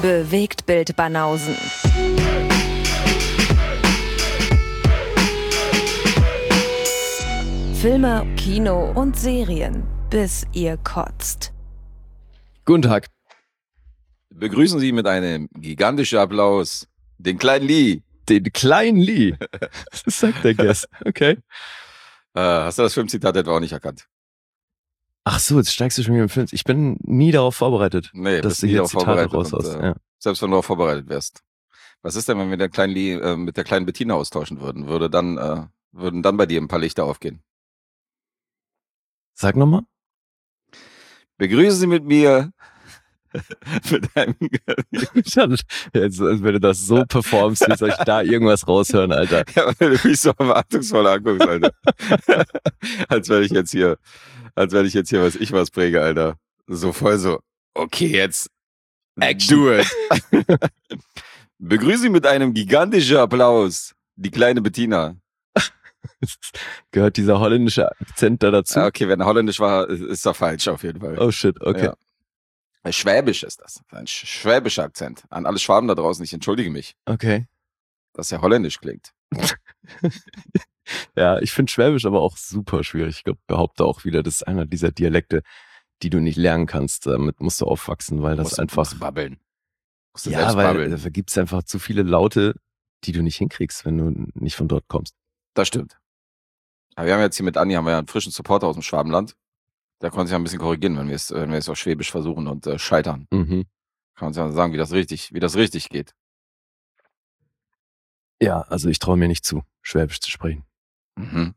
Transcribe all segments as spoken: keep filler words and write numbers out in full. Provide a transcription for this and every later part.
Bewegtbild Banausen. Filme, Kino und Serien, bis ihr kotzt. Guten Tag. Begrüßen Sie mit einem gigantischen Applaus den kleinen Lee. Den kleinen Lee. Das sagt der Guest. Okay. Äh, hast du das Filmzitat etwa auch nicht erkannt? Ach so, jetzt steigst du schon wieder im Film. Ich bin nie darauf vorbereitet, Nee, dass bist du nie hier darauf Zitate vorbereitet. raushaust. Und, äh, Ja. Selbst wenn du darauf vorbereitet wärst. Was ist denn, wenn wir den kleinen Lee äh, mit der kleinen Bettina austauschen würden? Würde dann, äh, würden dann bei dir ein paar Lichter aufgehen? Sag nochmal. Begrüßen Sie mit mir mit einem Jetzt, als wenn du das so performst, wie soll ich da irgendwas raushören, Alter? ja, weil du mich so erwartungsvoll anguckst, Alter. als wenn ich jetzt hier, als wenn ich jetzt hier was ich was präge, Alter. So voll so, okay, jetzt Action. do it. Begrüßen Sie mit einem gigantischen Applaus die kleine Bettina. Gehört dieser holländische Akzent da dazu? Ah, okay, wenn er holländisch war, ist er falsch auf jeden Fall. Oh shit, okay. Ja. Schwäbisch ist das. Ein sch- schwäbischer Akzent. An alle Schwaben da draußen, ich entschuldige mich, Okay. dass er holländisch klingt. Ja, ich finde Schwäbisch aber auch super schwierig. Ich glaub, behaupte auch wieder, das ist einer dieser Dialekte, die du nicht lernen kannst. Damit musst du aufwachsen, weil das Musst- einfach... musst babbeln. Musst du Ja, selbst weil babbeln. da gibt es einfach zu viele Laute, die du nicht hinkriegst, wenn du nicht von dort kommst. Das stimmt. Aber wir haben jetzt hier mit Anni haben wir ja einen frischen Supporter aus dem Schwabenland. Der konnte sich ja ein bisschen korrigieren, wenn wir es, wenn wir es auf Schwäbisch versuchen und äh, scheitern. Mhm. Kann uns ja sagen, wie das richtig, wie das richtig geht. Ja, also ich traue mir nicht zu, Schwäbisch zu sprechen. Mhm.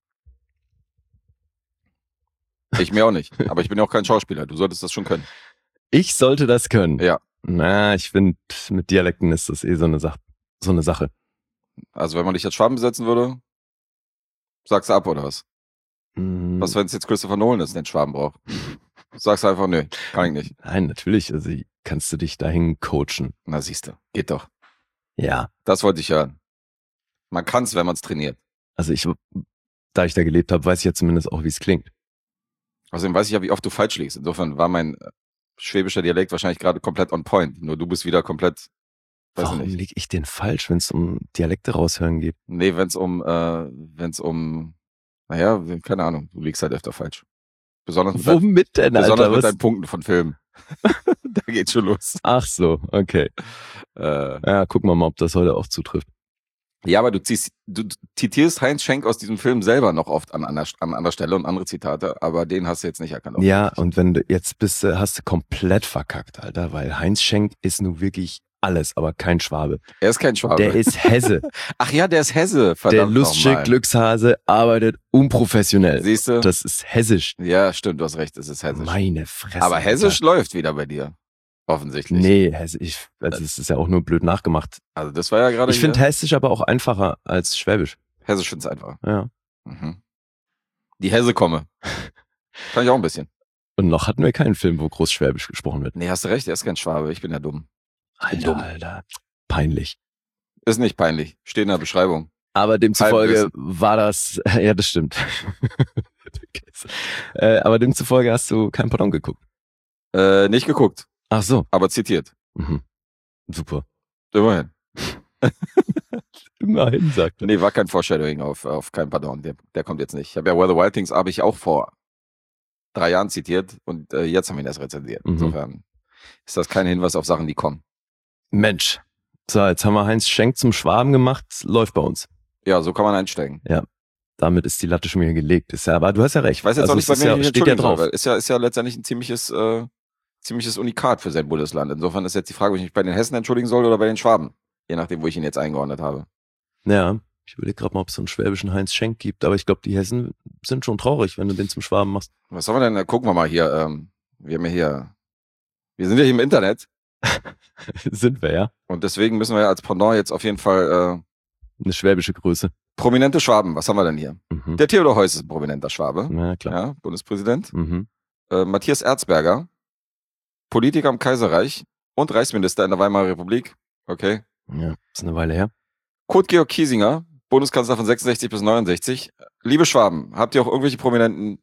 Ich mir auch nicht. Aber ich bin ja auch kein Schauspieler. Du solltest das schon können. Ich sollte das können. Ja. Na, ich finde, mit Dialekten ist das eh so eine Sache. So eine Sache. Also wenn man dich als Schwaben besetzen würde, sagst du ab oder was? Hm, Was, wenn es jetzt Christopher Nolan ist, den Schwaben braucht? Sagst du einfach, nö, kann ich nicht. Nein, natürlich. Also kannst du dich dahin coachen. Na siehst du, geht doch. Ja. Das wollte ich hören. Man kann es, wenn man es trainiert. Also ich, da ich da gelebt habe, weiß ich ja zumindest auch, wie es klingt. Außerdem weiß ich ja, wie oft du falsch liegst. Insofern war mein äh, schwäbischer Dialekt wahrscheinlich gerade komplett on point. Nur du bist wieder komplett, weiß Warum ich nicht. liege ich denn falsch, wenn es um Dialekte raushören geht? Nee, wenn es um, äh, wenn es um, naja, keine Ahnung, du liegst halt öfter falsch. Besonders mit, dein, Womit denn, besonders Alter? mit Was? deinen Punkten von Filmen. Da geht's schon los. Ach so, okay. Äh, Ja, gucken wir mal, ob das heute auch zutrifft. ja, aber du ziehst, du zitierst Heinz Schenk aus diesem Film selber noch oft an einer, an anderer Stelle und andere Zitate, aber den hast du jetzt nicht erkannt. Ja, und wenn du jetzt bist, du- hast du komplett verkackt, Alter, weil Heinz Schenk ist nun wirklich alles, aber kein Schwabe. Er ist kein Schwabe. Der ist Hesse. Ach ja, der ist Hesse, Der verdammt lustige nochmal. Glückshase arbeitet unprofessionell. Siehst du? Das ist hessisch. Ja, stimmt, du hast recht, es ist hessisch. Meine Fresse. aber hessisch Alter. läuft wieder bei dir. Offensichtlich. Nee, hessisch. Also es ist ja auch nur blöd nachgemacht. Also das war ja gerade Ich finde hier- hessisch aber auch einfacher als schwäbisch. Hessisch find's einfach. Ja. Mhm. Die Hesse komme. Kann ich auch ein bisschen. Und noch hatten wir keinen Film, wo groß schwäbisch gesprochen wird. Nee, hast du recht, er ist kein Schwabe, ich bin ja dumm. bin Alter, dumm. Alter. Peinlich. Ist nicht peinlich, steht in der Beschreibung. Aber demzufolge Halbwissen. war das, ja, das stimmt. äh, aber demzufolge hast du kein Pardon geguckt. Äh, nicht geguckt, Ach so. aber zitiert. Mhm. Super. Immerhin. Immerhin, sagt er. Nee, war kein Foreshadowing auf, auf kein Pardon, der, der kommt jetzt nicht. Ich habe ja Where the Wild Things habe ich auch vor drei Jahren zitiert und äh, jetzt haben wir ihn erst rezensiert. Mhm. Insofern ist das kein Hinweis auf Sachen, die kommen. Mensch. So, jetzt haben wir Heinz Schenk zum Schwaben gemacht. Läuft bei uns. Ja, so kann man einsteigen. Damit ist die Latte schon wieder gelegt. Ist ja, aber du hast ja recht. Ich weiß jetzt Also auch nicht, es bei ist wem ja, ich mich steht ja entschuldigen soll, drauf. weil ist ja, ist ja letztendlich ein ziemliches, äh, ziemliches Unikat für sein Bundesland. Insofern ist jetzt die Frage, ob ich mich bei den Hessen entschuldigen soll oder bei den Schwaben. Je nachdem, wo ich ihn jetzt eingeordnet habe. Ja, ich überlege gerade mal, ob es so einen schwäbischen Heinz Schenk gibt. Aber ich glaube, die Hessen sind schon traurig, wenn du den zum Schwaben machst. Was haben wir denn? Gucken wir mal hier. Ähm, wir haben ja hier, wir sind ja hier im Internet Sind wir, ja. und deswegen müssen wir ja als Pendant jetzt auf jeden Fall äh, Eine schwäbische Größe. prominente Schwaben. Was haben wir denn hier? Mhm. Der Theodor Heuss ist ein prominenter Schwabe. Na klar. Ja, Bundespräsident. Mhm. Äh, Matthias Erzberger, Politiker im Kaiserreich und Reichsminister in der Weimarer Republik. Okay. Ja, ist eine Weile her. Kurt Georg Kiesinger, Bundeskanzler von sechsundsechzig bis neunundsechzig. Liebe Schwaben, habt ihr auch irgendwelche Prominenten,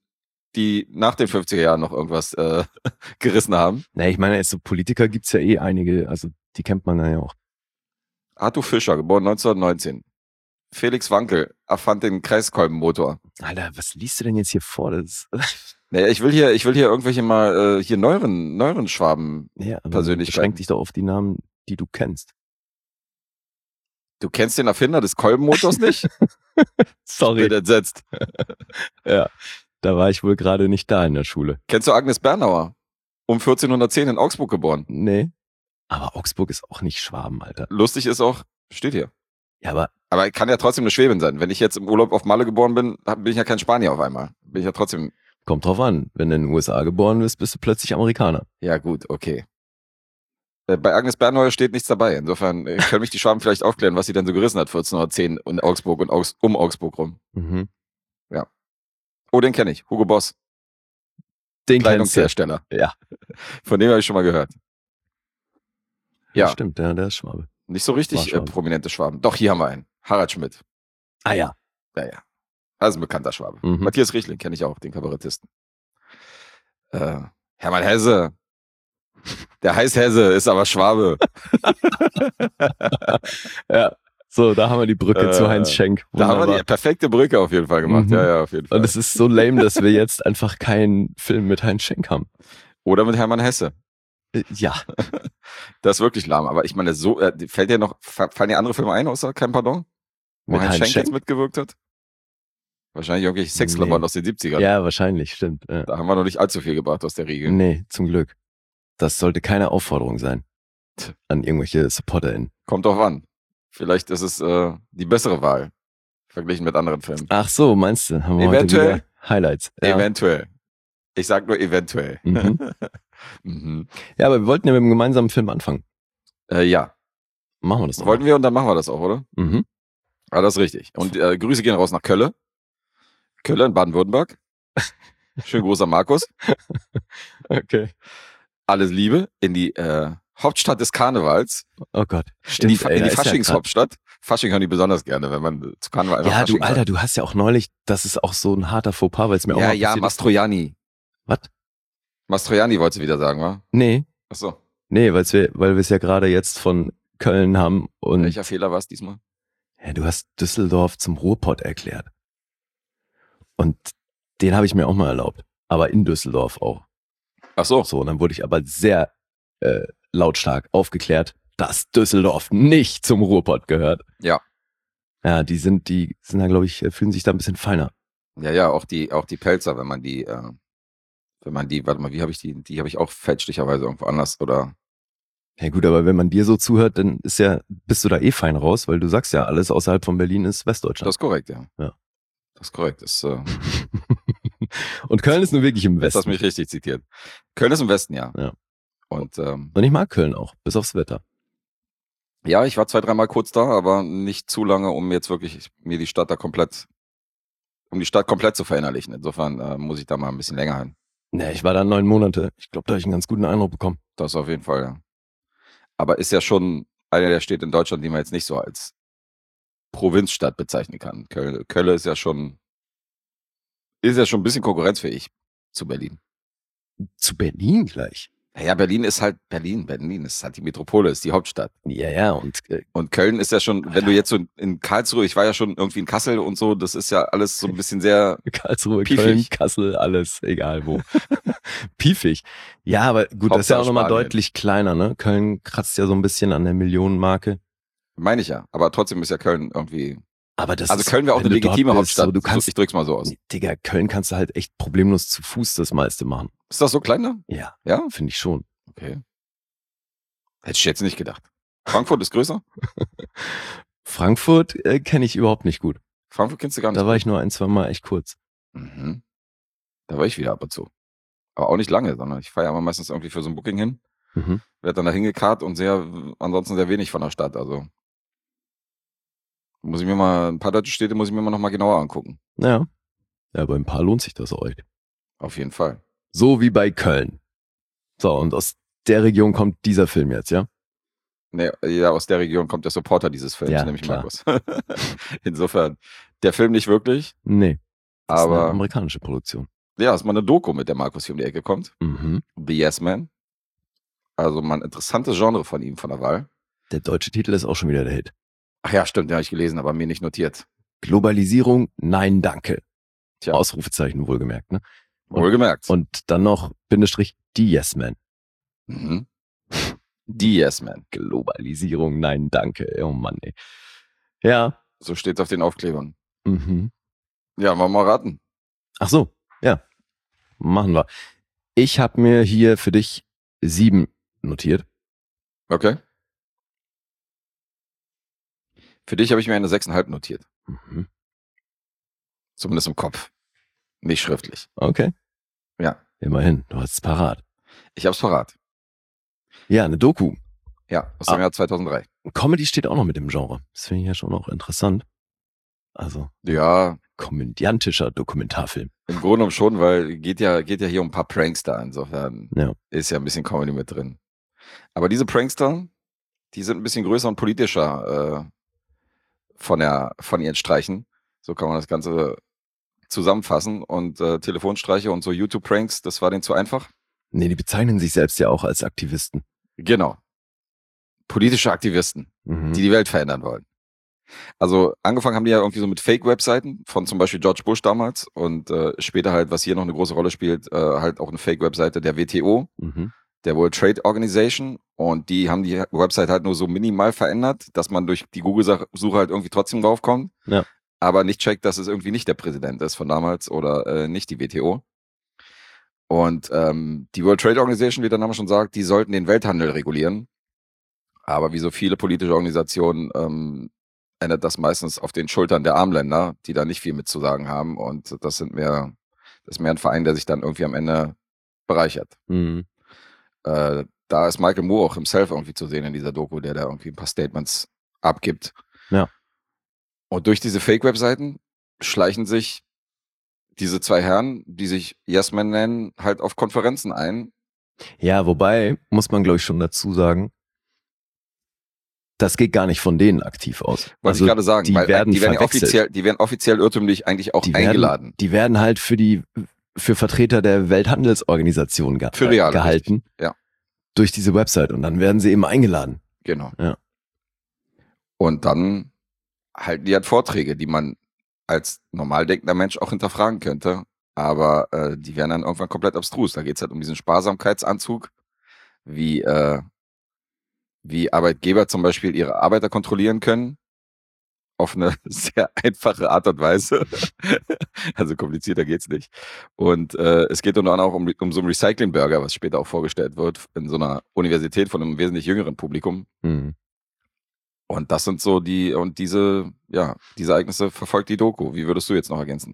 die nach den fünfziger Jahren noch irgendwas äh, gerissen haben. Na, ich meine, so Politiker gibt's ja eh einige, also die kennt man ja auch. Arthur Fischer, geboren neunzehnhundertneunzehn. Felix Wankel erfand den Kreiskolbenmotor. Alter, was liest du denn jetzt hier vor? Das Naja, ich will hier, ich will hier irgendwelche mal äh, hier neueren, neueren Schwaben ja, aber Persönlichkeiten. beschränk dich doch auf die Namen, die du kennst. Du kennst den Erfinder des Kolbenmotors nicht? Sorry. Bin entsetzt. Ja, da war ich wohl gerade nicht da in der Schule. Kennst du Agnes Bernauer? Um vierzehnhundertzehn in Augsburg geboren. Nee. Aber Augsburg ist auch nicht Schwaben, Alter. Lustig ist auch, steht hier. Ja, aber Aber kann ja trotzdem eine Schwäbin sein. Wenn ich jetzt im Urlaub auf Malle geboren bin, hab- bin ich ja kein Spanier auf einmal. Bin ich ja trotzdem, kommt drauf an. Wenn du in den U S A geboren bist, bist du plötzlich Amerikaner. ja gut, okay. Äh, Bei Agnes Bernauer steht nichts dabei. Insofern äh, können mich die Schwaben vielleicht aufklären, was sie denn so gerissen hat, vierzehnhundertzehn in Augsburg und Augs um Augsburg rum. Mhm. Oh, den kenne ich. Hugo Boss, Den kennst du. Kleidungshersteller. Ja. Von dem habe ich schon mal gehört. Ja, Das stimmt, der, der ist Schwabe. nicht so richtig War äh, Schwabe. prominente Schwaben. Doch, hier haben wir einen. Harald Schmidt. Ah ja. Ja, ja. Das ist ein bekannter Schwabe. Mhm. Matthias Riechling kenne ich auch, den Kabarettisten. Äh, Hermann Hesse. Der heißt Hesse, ist aber Schwabe. Ja. So, da haben wir die Brücke Äh, zu Heinz Schenk. Da haben wir Wunderbar. die perfekte Brücke auf jeden Fall gemacht. Mhm. Ja, ja, auf jeden Fall. Und es ist so lame, dass wir jetzt einfach keinen Film mit Heinz Schenk haben. Oder mit Hermann Hesse. Äh, Ja. Das ist wirklich lahm. Aber ich meine, so äh, fällt dir noch, fa- fallen dir andere Filme ein, außer Kein Pardon? Wo Mit Heinz Heinz Schenk, Schenk? jetzt mitgewirkt hat? Wahrscheinlich irgendwelche Sexklamotten Nee. aus den siebzigern. Ja, wahrscheinlich, stimmt. Ja. Da haben wir noch nicht allzu viel gebracht aus der Riege. Nee, zum Glück. Das sollte keine Aufforderung sein an irgendwelche SupporterInnen. Kommt drauf an. Vielleicht ist es äh, die bessere Wahl, verglichen mit anderen Filmen. Ach so, meinst du? Haben wir Eventuell. heute wieder Highlights. Ja. Eventuell. Ich sag nur eventuell. Mhm. Mhm. Ja, aber wir wollten ja mit einem gemeinsamen Film anfangen. Äh, ja, Machen wir das doch. wollten wir und dann machen wir das auch, oder? mal. Mhm. Ah, das ist richtig. Und äh, Grüße gehen raus nach Kölle. Kölle in Baden-Württemberg. Schönen Gruß an Markus. Okay. Alles Liebe in die äh, Hauptstadt des Karnevals. Oh Gott. in die, Stimmt, Fa- ey, in da die ist ja Faschingshauptstadt. Fasching hören die besonders gerne, wenn man zu Karneval einfach Ja, du, Fasching Alter, sagt. du hast ja auch neulich, das ist auch so ein harter Fauxpas, weil es mir auch Ja, mal ja, passiert ist. Mastroianni. Was? Mastroianni wolltest du wieder sagen, wa? Nee, Ach so. nee, weil's wir, weil wir es ja gerade jetzt von Köln haben und Welcher Fehler war es diesmal? ja, du hast Düsseldorf zum Ruhrpott erklärt. Und den habe ich mir auch mal erlaubt. Aber in Düsseldorf auch. Ach so. So, und dann wurde ich aber sehr äh, lautstark aufgeklärt, dass Düsseldorf nicht zum Ruhrpott gehört. Ja. Ja, die sind, die sind da, glaube ich, fühlen sich da ein bisschen feiner. Ja, ja, auch die, auch die Pelzer, wenn man die, äh, wenn man die, warte mal, wie habe ich die, die habe ich auch fälschlicherweise irgendwo anders oder. Ja gut, aber wenn man dir so zuhört, dann ist ja, bist du da eh fein raus, weil du sagst ja, alles außerhalb von Berlin ist Das Westdeutschland. ist korrekt, ja. Ja. Das ist korrekt. Das, äh, Und Köln ist nur wirklich im jetzt hast du Westen. mich richtig zitiert. Köln ist im Westen, ja. Ja. Und ähm, Und ich mag Köln auch, bis aufs Wetter. ja, ich war zwei, dreimal kurz da, aber nicht zu lange, um jetzt wirklich mir die Stadt da komplett, um die Stadt komplett zu verinnerlichen. Insofern äh, muss ich da mal ein bisschen länger hin. Nee, ich war da neun Monate. Ich glaube, da habe ich einen ganz guten Eindruck bekommen. Das auf jeden Fall, ja. Aber ist ja schon einer der Städte in Deutschland, die man jetzt nicht so als Provinzstadt bezeichnen kann. Köln, Köln ist ja schon, ist ja schon ein bisschen konkurrenzfähig zu Berlin. Zu Berlin gleich. Naja, Berlin ist halt Berlin. Berlin ist halt die Metropole, ist die Hauptstadt. Ja, ja, und äh, Und Köln ist ja schon, wenn du jetzt so in Karlsruhe, ich war ja schon irgendwie in Kassel und so, das ist ja alles so ein bisschen sehr, Karlsruhe, Piefig. Köln, Kassel, alles, egal wo. Piefig. Ja, aber gut, das ist ja auch Hauptsache nochmal Spanien. deutlich kleiner, ne? Köln kratzt ja so ein bisschen an der Millionenmarke. meine ich ja. Aber trotzdem ist ja Köln irgendwie, Aber das also ist, Köln wäre auch wenn eine du dort legitime bist, Hauptstadt. So, du kannst, so, ich drück's mal so aus. Digga, Köln kannst du halt echt problemlos zu Fuß das meiste machen. Ist das so klein da? Ja, Ja? finde ich schon. Okay. Hätte ich jetzt nicht gedacht. Frankfurt ist größer? Frankfurt äh, kenne ich überhaupt nicht gut. Frankfurt kennst du gar nicht. Da war ich nur ein, zwei Mal echt kurz. Mhm. Da war ich wieder ab und zu. Aber auch nicht lange, sondern ich fahre ja immer meistens irgendwie für so ein Booking hin, Mhm. werde dann da hingekarrt und sehr, ansonsten sehr wenig von der Stadt. Also muss ich mir mal, ein paar deutsche Städte muss ich mir mal noch mal genauer angucken. Ja. Ja, aber ein paar lohnt sich das auch echt. Auf jeden Fall. So wie bei Köln. So, und aus der Region kommt dieser Film jetzt, ja? Nee, ja, aus der Region kommt der Supporter dieses Films, Ja, nämlich klar. Markus. Insofern, der Film nicht wirklich, Nee. Das ist eine aber amerikanische Produktion. ja, ist mal eine Doku, mit der Markus hier um die Ecke kommt. Mhm. The Yes Man. Also mal ein interessantes Genre von ihm, von der Wahl. Der deutsche Titel ist auch schon wieder der Hit. Ach ja, stimmt, den habe ich gelesen, aber mir nicht notiert. Globalisierung, nein, danke. Tja. Ausrufezeichen wohlgemerkt, ne? Und, Wohlgemerkt. Und dann noch Bindestrich, die Yes Man. Mhm. Die Yes Man. Globalisierung, nein, danke. Oh Mann, ey. Ja. So steht's auf den Aufklebern. Mhm. Ja, wollen wir mal raten. Ach so, ja. Machen wir. Ich habe mir hier für dich sieben notiert. Okay. Für dich habe ich mir eine sechseinhalb notiert. Mhm. Zumindest im Kopf. Nicht schriftlich. Okay. Ja. Immerhin, du hast es parat. Ich hab's parat. Ja, eine Doku. Ja, aus dem Ah. Jahr zweitausenddrei. Comedy steht auch noch mit im Genre. Das finde ich ja schon auch interessant. Also, Ja, komödiantischer Dokumentarfilm. im Grunde genommen schon, weil geht ja, geht ja hier um ein paar Prankster. Insofern Ja. ist ja ein bisschen Comedy mit drin. Aber diese Prankster, die sind ein bisschen größer und politischer äh, von, der, von ihren Streichen. So kann man das Ganze zusammenfassen. Und äh, Telefonstreiche und so YouTube-Pranks, das war denen zu einfach. Nee, die bezeichnen sich selbst ja auch als Aktivisten. Genau. Politische Aktivisten, Mhm. die die Welt verändern wollen. Also angefangen haben die ja irgendwie so mit Fake-Webseiten von zum Beispiel George Bush damals und äh, später halt, was hier noch eine große Rolle spielt, äh, halt auch eine Fake-Webseite der W T O, Mhm. der World Trade Organization, und die haben die Website halt nur so minimal verändert, dass man durch die Google-Suche halt irgendwie trotzdem draufkommt, Ja. aber nicht checkt, dass es irgendwie nicht der Präsident ist von damals oder äh, nicht die W T O. Und ähm, die World Trade Organization, wie der Name schon sagt, die sollten den Welthandel regulieren, aber wie so viele politische Organisationen ähm, endet das meistens auf den Schultern der Armländer, die da nicht viel mitzusagen haben, und das sind mehr, das ist mehr ein Verein, der sich dann irgendwie am Ende bereichert. Mhm. Äh, da ist Michael Moore auch himself irgendwie zu sehen in dieser Doku, der da irgendwie ein paar Statements abgibt. Ja. Und durch diese Fake-Webseiten schleichen sich diese zwei Herren, die sich Yes Men nennen, halt auf Konferenzen ein. Ja, wobei, muss man glaube ich schon dazu sagen, das geht gar nicht von denen aktiv aus. Wollte Also ich gerade sagen, die weil werden die werden, ja verwechselt. offiziell, die werden offiziell irrtümlich eigentlich auch Die werden, eingeladen. die werden halt für die für Vertreter der Welthandelsorganisation ge Für real, gehalten. richtig. Ja. Durch diese Website, und dann werden sie eben eingeladen. Genau. Ja. Und dann halten die halt Vorträge, die man als normal denkender Mensch auch hinterfragen könnte. Aber äh, die werden dann irgendwann komplett abstrus. Da geht es halt um diesen Sparsamkeitsanzug, wie, äh, wie Arbeitgeber zum Beispiel ihre Arbeiter kontrollieren können. Auf eine sehr einfache Art und Weise. Also komplizierter geht's nicht. Und äh, es geht unter anderem auch um, um so einen Recycling-Burger, was später auch vorgestellt wird, in so einer Universität von einem wesentlich jüngeren Publikum. Mhm. Und das sind so die, und diese, ja, diese Ereignisse verfolgt die Doku. Wie würdest du jetzt noch ergänzen?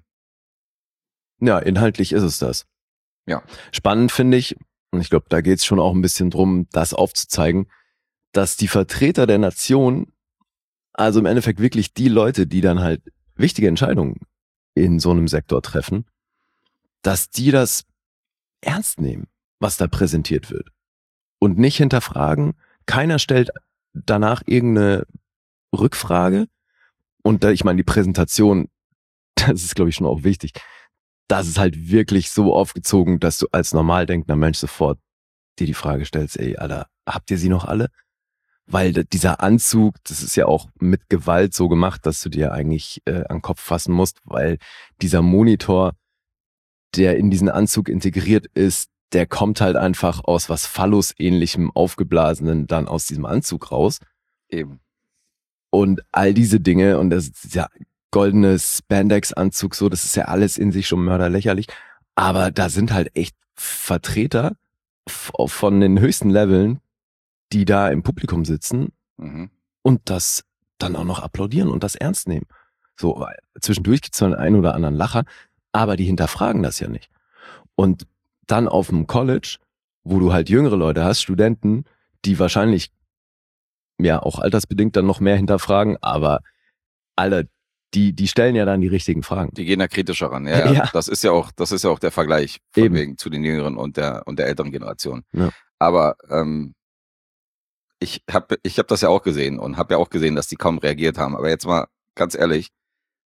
Ja, inhaltlich ist es das. Ja. Spannend finde ich, und ich glaube, da geht es schon auch ein bisschen drum, das aufzuzeigen, dass die Vertreter der Nation, also im Endeffekt wirklich die Leute, die dann halt wichtige Entscheidungen in so einem Sektor treffen, dass die das ernst nehmen, was da präsentiert wird. Und nicht hinterfragen. Keiner stellt danach irgendeine Rückfrage. Und da, ich meine, die Präsentation, das ist, glaube ich, schon auch wichtig. Das ist halt wirklich so aufgezogen, dass du als normal denkender Mensch sofort dir die Frage stellst, ey, Alter, habt ihr sie noch alle? Weil dieser Anzug, das ist ja auch mit Gewalt so gemacht, dass du dir eigentlich äh, an den Kopf fassen musst, weil dieser Monitor, der in diesen Anzug integriert ist, der kommt halt einfach aus was Phallus-ähnlichem, aufgeblasenen dann aus diesem Anzug raus. Eben. Und all diese Dinge, und das ist ja goldene Spandex-Anzug, so, das ist ja alles in sich schon mörderlächerlich. Aber da sind halt echt Vertreter f- von den höchsten Leveln, die da im Publikum sitzen Mhm. und das dann auch noch applaudieren und das ernst nehmen. So, zwischendurch gibt's zwar den einen oder anderen Lacher, aber die hinterfragen das ja nicht. Und dann auf dem College, wo du halt jüngere Leute hast, Studenten, die wahrscheinlich ja auch altersbedingt dann noch mehr hinterfragen, aber Alter, die, die stellen ja dann die richtigen Fragen. Die gehen da kritischer ran. Ja, ja. Ja. Das ist ja auch, das ist ja auch der Vergleich von Eben. wegen zu den jüngeren und der und der älteren Generation. Ja. Aber ähm, ich habe ich hab das ja auch gesehen und habe ja auch gesehen, dass die kaum reagiert haben. Aber jetzt mal ganz ehrlich,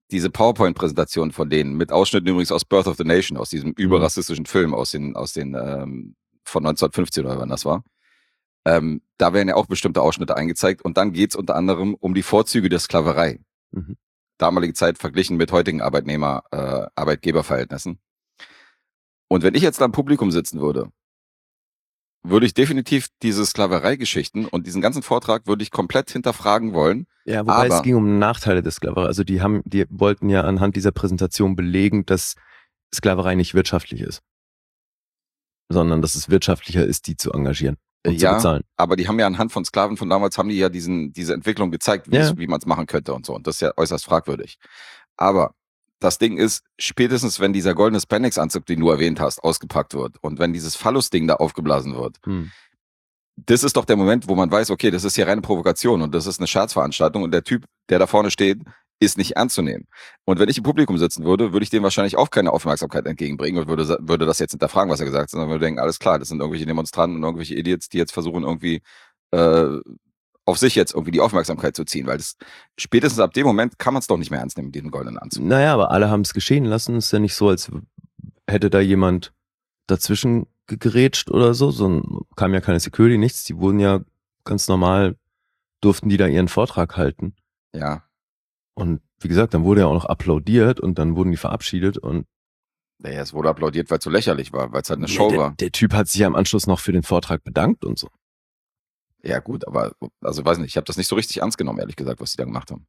diese PowerPoint-Präsentation von denen, mit Ausschnitten übrigens aus Birth of the Nation, aus diesem überrassistischen Film aus den, aus den ähm, von neunzehnhundertfünfzehn oder wann das war. Ähm, da werden ja auch bestimmte Ausschnitte eingezeigt und dann geht's unter anderem um die Vorzüge der Sklaverei. Mhm. Damalige Zeit verglichen mit heutigen Arbeitnehmer, äh, Arbeitgeberverhältnissen. Und wenn ich jetzt da im Publikum sitzen würde, würde ich definitiv diese Sklavereigeschichten und diesen ganzen Vortrag würde ich komplett hinterfragen wollen. Ja, wobei aber es ging um Nachteile der Sklaverei. Also die haben, die wollten ja anhand dieser Präsentation belegen, dass Sklaverei nicht wirtschaftlich ist, sondern dass es wirtschaftlicher ist, die zu engagieren und ja, zu bezahlen. aber die haben ja anhand von Sklaven von damals haben die ja diesen diese Entwicklung gezeigt, wie, Ja. es- wie man es machen könnte und so. Und das ist ja äußerst fragwürdig. Aber das Ding ist, spätestens wenn dieser goldene Spandex-Anzug, den du erwähnt hast, ausgepackt wird und wenn dieses Phallus-Ding da aufgeblasen wird, Hm. das ist doch der Moment, wo man weiß, okay, das ist hier reine Provokation und das ist eine Scherzveranstaltung und der Typ, der da vorne steht, ist nicht ernst zu nehmen. Und wenn ich im Publikum sitzen würde, würde ich dem wahrscheinlich auch keine Aufmerksamkeit entgegenbringen und würde, würde das jetzt hinterfragen, was er gesagt hat, sondern würde denken, alles klar, das sind irgendwelche Demonstranten und irgendwelche Idiots, die jetzt versuchen irgendwie äh, auf sich jetzt irgendwie die Aufmerksamkeit zu ziehen, weil das spätestens ab dem Moment kann man es doch nicht mehr ernst nehmen mit diesem goldenen Anzug. Naja, aber alle haben es geschehen lassen. Ist ja nicht so, als hätte da jemand dazwischen gegrätscht oder so, sondern kam ja keine Security, nichts. Die wurden ja ganz normal, durften die da ihren Vortrag halten. Ja, Und wie gesagt, dann wurde ja auch noch applaudiert und dann wurden die verabschiedet und naja, es wurde applaudiert, weil es so lächerlich war, weil es halt eine Show der, war. der Typ hat sich ja im Anschluss noch für den Vortrag bedankt und so. Ja gut, aber also weiß nicht, ich habe das nicht so richtig ernst genommen, ehrlich gesagt, was die da gemacht haben.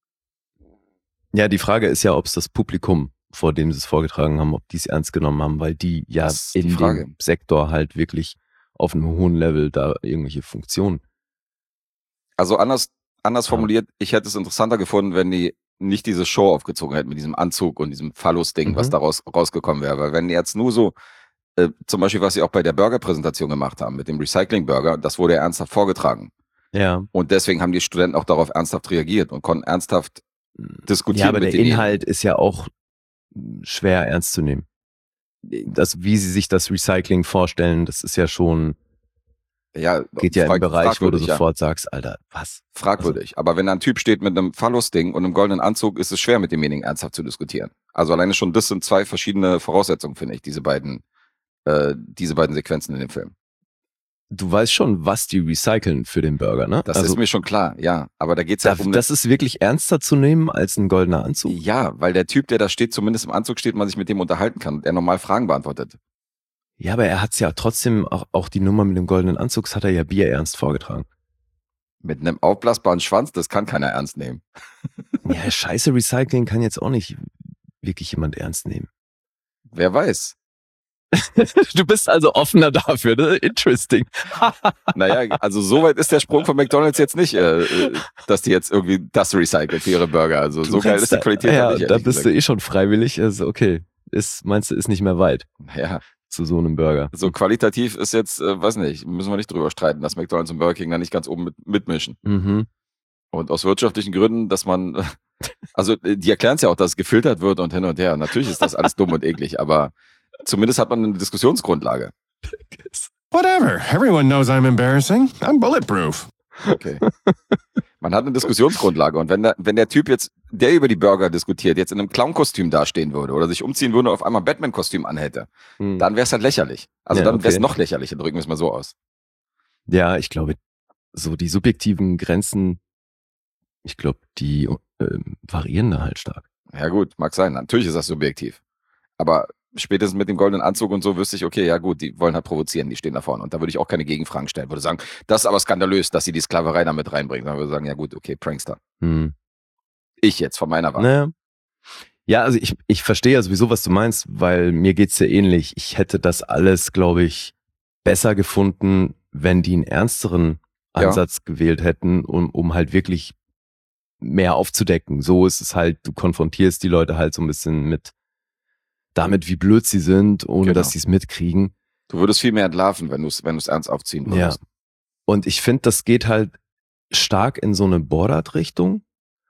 Ja, die Frage ist ja, ob es das Publikum, vor dem sie es vorgetragen haben, ob die es ernst genommen haben, weil die ja Das ist die in Frage. dem Sektor halt wirklich auf einem hohen Level da irgendwelche Funktionen. Also anders, anders Ja. formuliert, ich hätte es interessanter gefunden, wenn die nicht diese Show aufgezogen hätten mit diesem Anzug und diesem Phallus-Ding, Mhm. was da raus, rausgekommen wäre. Weil wenn die jetzt nur so, äh, zum Beispiel, was sie auch bei der Burger-Präsentation gemacht haben, mit dem Recycling-Burger, das wurde ja ernsthaft vorgetragen. Ja. Und deswegen haben die Studenten auch darauf ernsthaft reagiert und konnten ernsthaft diskutieren Ja, aber mit der den Inhalt ist ja auch schwer ernst zu nehmen. Das, wie sie sich das Recycling vorstellen, das ist ja schon, Ja, geht ja im frag- Bereich, wo du fragwürdig, ja. sofort sagst, Alter, was? Fragwürdig. Aber wenn da ein Typ steht mit einem Phallus-Ding und einem goldenen Anzug, ist es schwer, mit demjenigen ernsthaft zu diskutieren. Also alleine schon, das sind zwei verschiedene Voraussetzungen, finde ich, diese beiden, äh, diese beiden Sequenzen in dem Film. Du weißt schon, was die recyceln für den Burger, ne? Das also, ist mir schon klar, ja. Aber da geht's ja da, um... das ist wirklich ernster zu nehmen als ein goldener Anzug. ja, weil der Typ, der da steht, zumindest im Anzug steht, man sich mit dem unterhalten kann und er normal Fragen beantwortet. Ja, aber er hat's ja trotzdem, auch, auch die Nummer mit dem goldenen Anzug, das hat er ja bierernst vorgetragen. Mit einem aufblasbaren Schwanz, das kann keiner ernst nehmen. Ja, scheiße Recycling kann jetzt auch nicht wirklich jemand ernst nehmen. Wer weiß. Du bist also offener dafür, ne? Interesting. Naja, also so weit ist der Sprung von McDonald's jetzt nicht, äh, äh, dass die jetzt irgendwie das recyceln für ihre Burger. Also so geil ist die Qualität ja, halt nicht. da ehrlich bist du gesagt. eh schon freiwillig. Also okay, ist, meinst du, ist nicht mehr weit Ja, zu so einem Burger. so qualitativ ist jetzt, äh, weiß nicht, müssen wir nicht drüber streiten, dass McDonald's und Burger King da nicht ganz oben mit, mitmischen. Mhm. Und aus wirtschaftlichen Gründen, dass man, also äh, die erklären es ja auch, dass es gefiltert wird und hin und her. Natürlich ist das alles dumm und eklig, aber zumindest hat man eine Diskussionsgrundlage. Whatever. Everyone knows I'm embarrassing. I'm bulletproof. Okay. Man hat eine Diskussionsgrundlage und wenn der, wenn der Typ jetzt, der über die Burger diskutiert, jetzt in einem Clown-Kostüm dastehen würde oder sich umziehen würde und auf einmal Batman-Kostüm anhätte, Hm. dann wäre es halt lächerlich. Also Ja, dann wäre es okay. noch lächerlicher, drücken wir es mal so aus. Ja, ich glaube, so die subjektiven Grenzen, ich glaube, die ähm, variieren da halt stark. Ja gut, mag sein. Natürlich ist das subjektiv. Aber spätestens mit dem goldenen Anzug und so wüsste ich, okay, ja gut, die wollen halt provozieren, die stehen da vorne. Und da würde ich auch keine Gegenfragen stellen. Würde sagen, das ist aber skandalös, dass sie die Sklaverei da mit reinbringen. Dann würde ich sagen, ja gut, okay, Prankster. Hm. Ich jetzt, von meiner Warte. Naja. Ja, also ich, ich verstehe ja sowieso, was du meinst, weil mir geht's ja ähnlich. Ich hätte das alles, glaube ich, besser gefunden, wenn die einen ernsteren Ja. Ansatz gewählt hätten, um, um halt wirklich mehr aufzudecken. So ist es halt, du konfrontierst die Leute halt so ein bisschen mit damit, wie blöd sie sind, ohne Genau. dass sie es mitkriegen. Du würdest viel mehr entlarven, wenn du es wenn du's ernst aufziehen Ja. würdest. Und ich finde, das geht halt stark in so eine Borat-Richtung,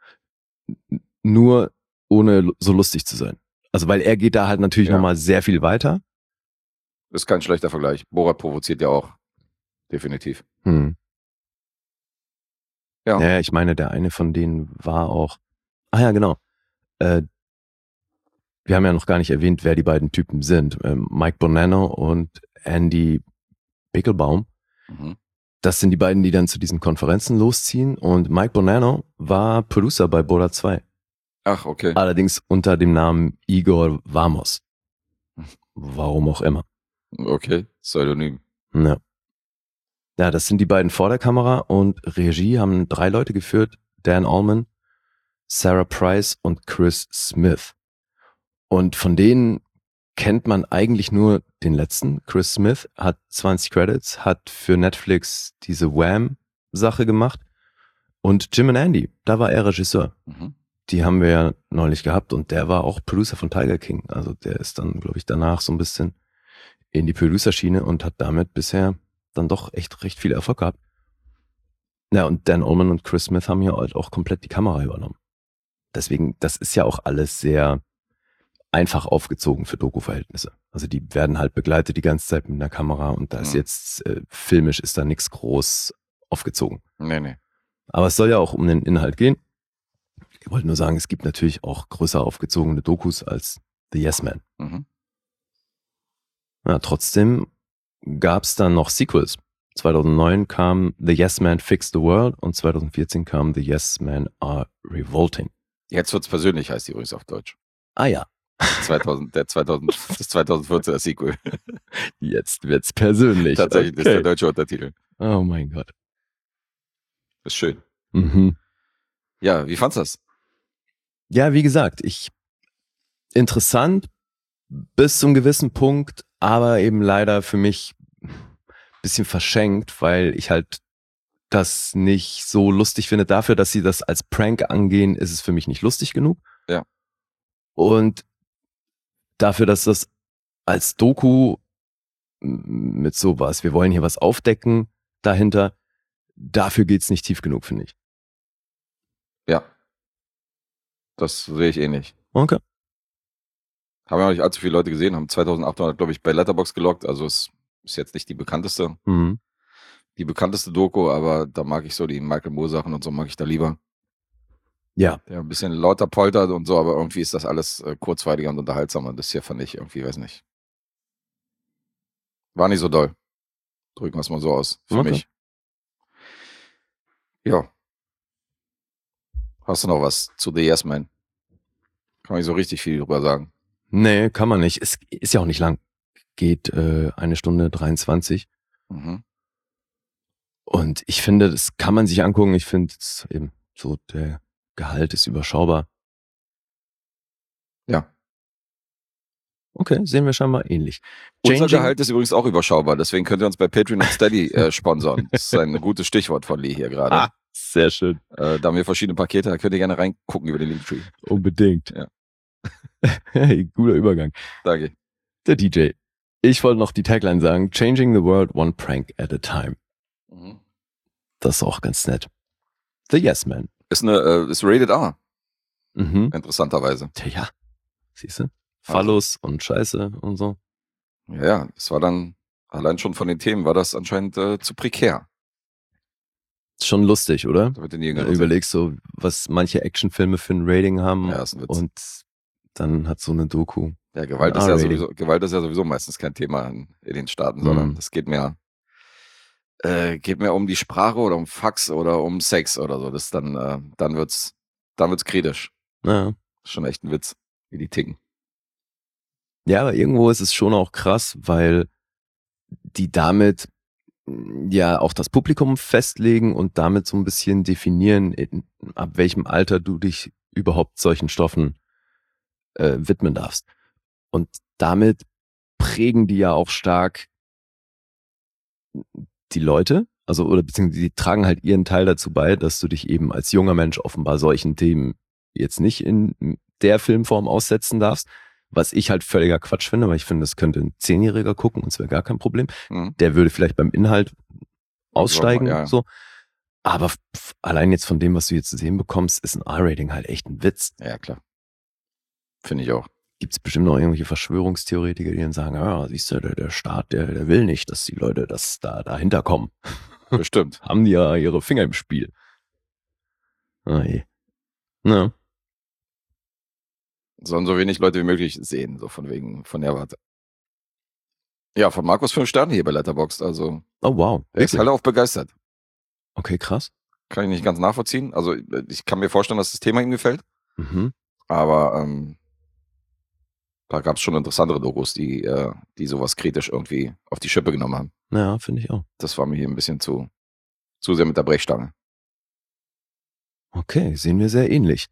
n- nur ohne lu- so lustig zu sein. Also weil er geht da halt natürlich Ja. nochmal sehr viel weiter. Ist kein schlechter Vergleich. Borat provoziert ja auch. Definitiv. Hm. Ja. Naja, ich meine, der eine von denen war auch, ah ja, genau, äh, wir haben ja noch gar nicht erwähnt, wer die beiden Typen sind. Ähm, Mike Bonanno und Andy Bickelbaum. Mhm. Das sind die beiden, die dann zu diesen Konferenzen losziehen. Und Mike Bonanno war Producer bei Boulder zwei. Ach, okay. Allerdings unter dem Namen Igor Vamos. Warum auch immer. Okay, Pseudonym. Ja. Ja, das sind die beiden vor der Kamera und Regie haben drei Leute geführt. Dan Allman, Sarah Price und Chris Smith. Und von denen kennt man eigentlich nur den letzten. Chris Smith hat zwanzig Credits, hat für Netflix diese Wham-Sache gemacht. Und Jim and Andy, da war er Regisseur. Mhm. Die haben wir ja neulich gehabt und der war auch Producer von Tiger King. Also der ist dann, glaube ich, danach so ein bisschen in die Producer-Schiene und hat damit bisher dann doch echt recht viel Erfolg gehabt. Ja, und Dan Allman und Chris Smith haben hier halt auch komplett die Kamera übernommen. Deswegen, das ist ja auch alles sehr einfach aufgezogen für Doku-Verhältnisse. Also die werden halt begleitet die ganze Zeit mit einer Kamera und da ist Mhm. jetzt äh, filmisch ist da nichts groß aufgezogen. Nee, nee. Aber es soll ja auch um den Inhalt gehen. Ich wollte nur sagen, es gibt natürlich auch größer aufgezogene Dokus als The Yes Man. Mhm. Ja, trotzdem gab es dann noch Sequels. zweitausendneun kam The Yes Man Fixed the World und zweitausendvierzehn kam The Yes Men Are Revolting. Jetzt wird's persönlich, heißt die übrigens auf Deutsch. Ah ja, zweitausend, der zweitausend, das zweitausendvierzehner Sequel. jetzt wird's persönlich. Tatsächlich, das ist der deutsche Untertitel. Oh mein Gott. Ist schön. Mhm. Ja, wie fandst du das? Ja, wie gesagt, ich interessant bis zum gewissen Punkt, aber eben leider für mich ein bisschen verschenkt, weil ich halt das nicht so lustig finde. Dafür, dass sie das als Prank angehen, ist es für mich nicht lustig genug. Ja. Und dafür, dass das als Doku mit sowas, wir wollen hier was aufdecken dahinter, dafür geht's nicht tief genug, finde ich. Ja. Das sehe ich ähnlich. Okay. Haben ja auch nicht allzu viele Leute gesehen, haben zweitausendachthundert, glaube ich, bei Letterboxd geloggt. Also es ist jetzt nicht die bekannteste, Mhm. die bekannteste Doku, aber da mag ich so die Michael Moore Sachen und so mag ich da lieber. Ja, Der ein bisschen lauter poltert und so, aber irgendwie ist das alles äh, kurzweiliger und unterhaltsamer. Das hier fand ich irgendwie, weiß nicht. War nicht so doll. Drücken wir es mal so aus. Für Okay. mich. Ja. Hast du noch was zu The Yes Man? Kann man nicht so richtig viel drüber sagen. nee, kann man nicht. Es ist ja auch nicht lang. Geht äh, eine Stunde dreiundzwanzig. Mhm. Und ich finde, das kann man sich angucken. Ich finde es eben so, der Gehalt ist überschaubar. Ja. Okay, sehen wir scheinbar ähnlich. Unser Changing- Gehalt ist übrigens auch überschaubar, deswegen könnt ihr uns bei Patreon und Steady äh, sponsern. Das ist ein gutes Stichwort von Lee hier gerade. Ah, sehr schön. Äh, da haben wir verschiedene Pakete, da könnt ihr gerne reingucken über den Linktree. Unbedingt. Ja. Hey, guter Übergang. Danke. Der D J. Ich wollte noch die Tagline sagen, Changing the world one prank at a time. Mhm. Das ist auch ganz nett. The Yes Man. Ist eine, äh, ist Rated R, Mhm. interessanterweise. Tja, ja. Siehst du? Phallus und Scheiße und so. Ja, ja, das war dann, allein schon von den Themen war das anscheinend äh, zu prekär. Ist schon lustig, oder? Da wird in die Wenn Jüngeren du überlegst so, was manche Actionfilme für ein Rating haben Ja, ist ein Witz. und dann hat so eine Doku. Ja, Gewalt ist ein ja, R-Rating. sowieso, Gewalt ist ja sowieso meistens kein Thema in, in den Staaten, Mhm. sondern es geht mehr, äh, geht mehr um die Sprache oder um Fax oder um Sex oder so. Das dann, äh, dann wird's, dann wird's kritisch. Ja. Schon echt ein Witz, wie die ticken. Ja, aber irgendwo ist es schon auch krass, weil die damit mh, ja auch das Publikum festlegen und damit so ein bisschen definieren, in, ab welchem Alter du dich überhaupt solchen Stoffen äh, widmen darfst. Und damit prägen die ja auch stark die Leute, also oder beziehungsweise die tragen halt ihren Teil dazu bei, dass du dich eben als junger Mensch offenbar solchen Themen jetzt nicht in der Filmform aussetzen darfst, was ich halt völliger Quatsch finde, weil ich finde, das könnte ein Zehnjähriger gucken und es wäre gar kein Problem. Mhm. Der würde vielleicht beim Inhalt aussteigen, Ja, ja. so. Aber f- allein jetzt von dem, was du jetzt zu sehen bekommst, ist ein R-Rating halt echt ein Witz. Ja, klar. Finde ich auch. Gibt es bestimmt noch irgendwelche Verschwörungstheoretiker, die dann sagen, ja, siehst du, der, der Staat, der, der will nicht, dass die Leute das da dahinter kommen. Bestimmt. Haben die ja ihre Finger im Spiel. Ah, je. Na. Sollen so wenig Leute wie möglich sehen, so von wegen, von der Warte. Ja, von Markus fünf Sterne hier bei Letterboxd, also Oh wow. er ist Wirklich? hellauf begeistert. Okay, krass. Kann ich nicht ganz nachvollziehen. Also ich kann mir vorstellen, dass das Thema ihm gefällt, Mhm. aber ähm, da gab es schon interessantere Dokus, die, äh, die sowas kritisch irgendwie auf die Schippe genommen haben. Ja, finde ich auch. Das war mir hier ein bisschen zu, zu sehr mit der Brechstange. Okay, sehen wir sehr ähnlich.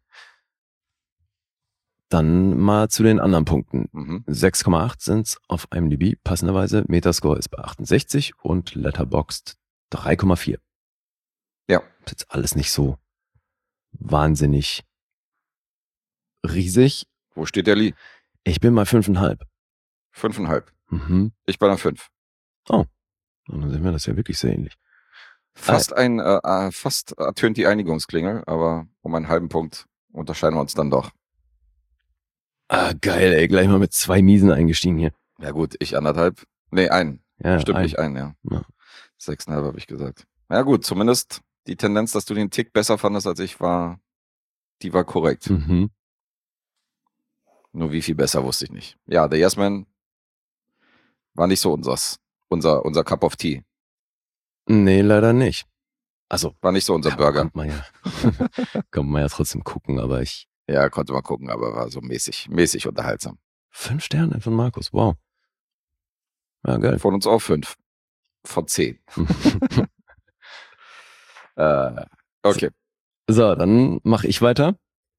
Dann mal zu den anderen Punkten. Mhm. sechs Komma acht sind's auf IMDb, passenderweise. Metascore ist bei achtundsechzig und Letterboxd drei Komma vier. Ja. Ist jetzt alles nicht so wahnsinnig riesig. Wo steht der Lee? Ich bin bei fünfeinhalb. Fünfeinhalb. Mhm. Ich bei einer fünf. Und dann sehen wir das ja wirklich sehr ähnlich. Fast ein, äh, äh, fast ertönt die Einigungsklingel, aber um einen halben Punkt unterscheiden wir uns dann doch. Ah, geil, ey, gleich mal mit zwei Miesen eingestiegen hier. Ja gut, ich anderthalb. Nee, einen. Ja, Stimmt ein. nicht, einen, ja. Ja. Sechseinhalb habe ich gesagt. Ja gut, zumindest die Tendenz, dass du den Tick besser fandest als ich, war, die war korrekt. Mhm. Nur wie viel besser, wusste ich nicht. Ja, der Yes Man war nicht so unsers, unser, unser Cup of Tea. Nee, leider nicht. Also, War nicht so unser ja, Burger. Kommt man ja, kommt man ja trotzdem gucken, aber ich, Ja, konnte man gucken, aber war so mäßig, mäßig unterhaltsam. fünf Sterne von Markus, wow. Ja, geil. Von uns auch fünf. Von zehn. äh, okay. So, dann mache ich weiter.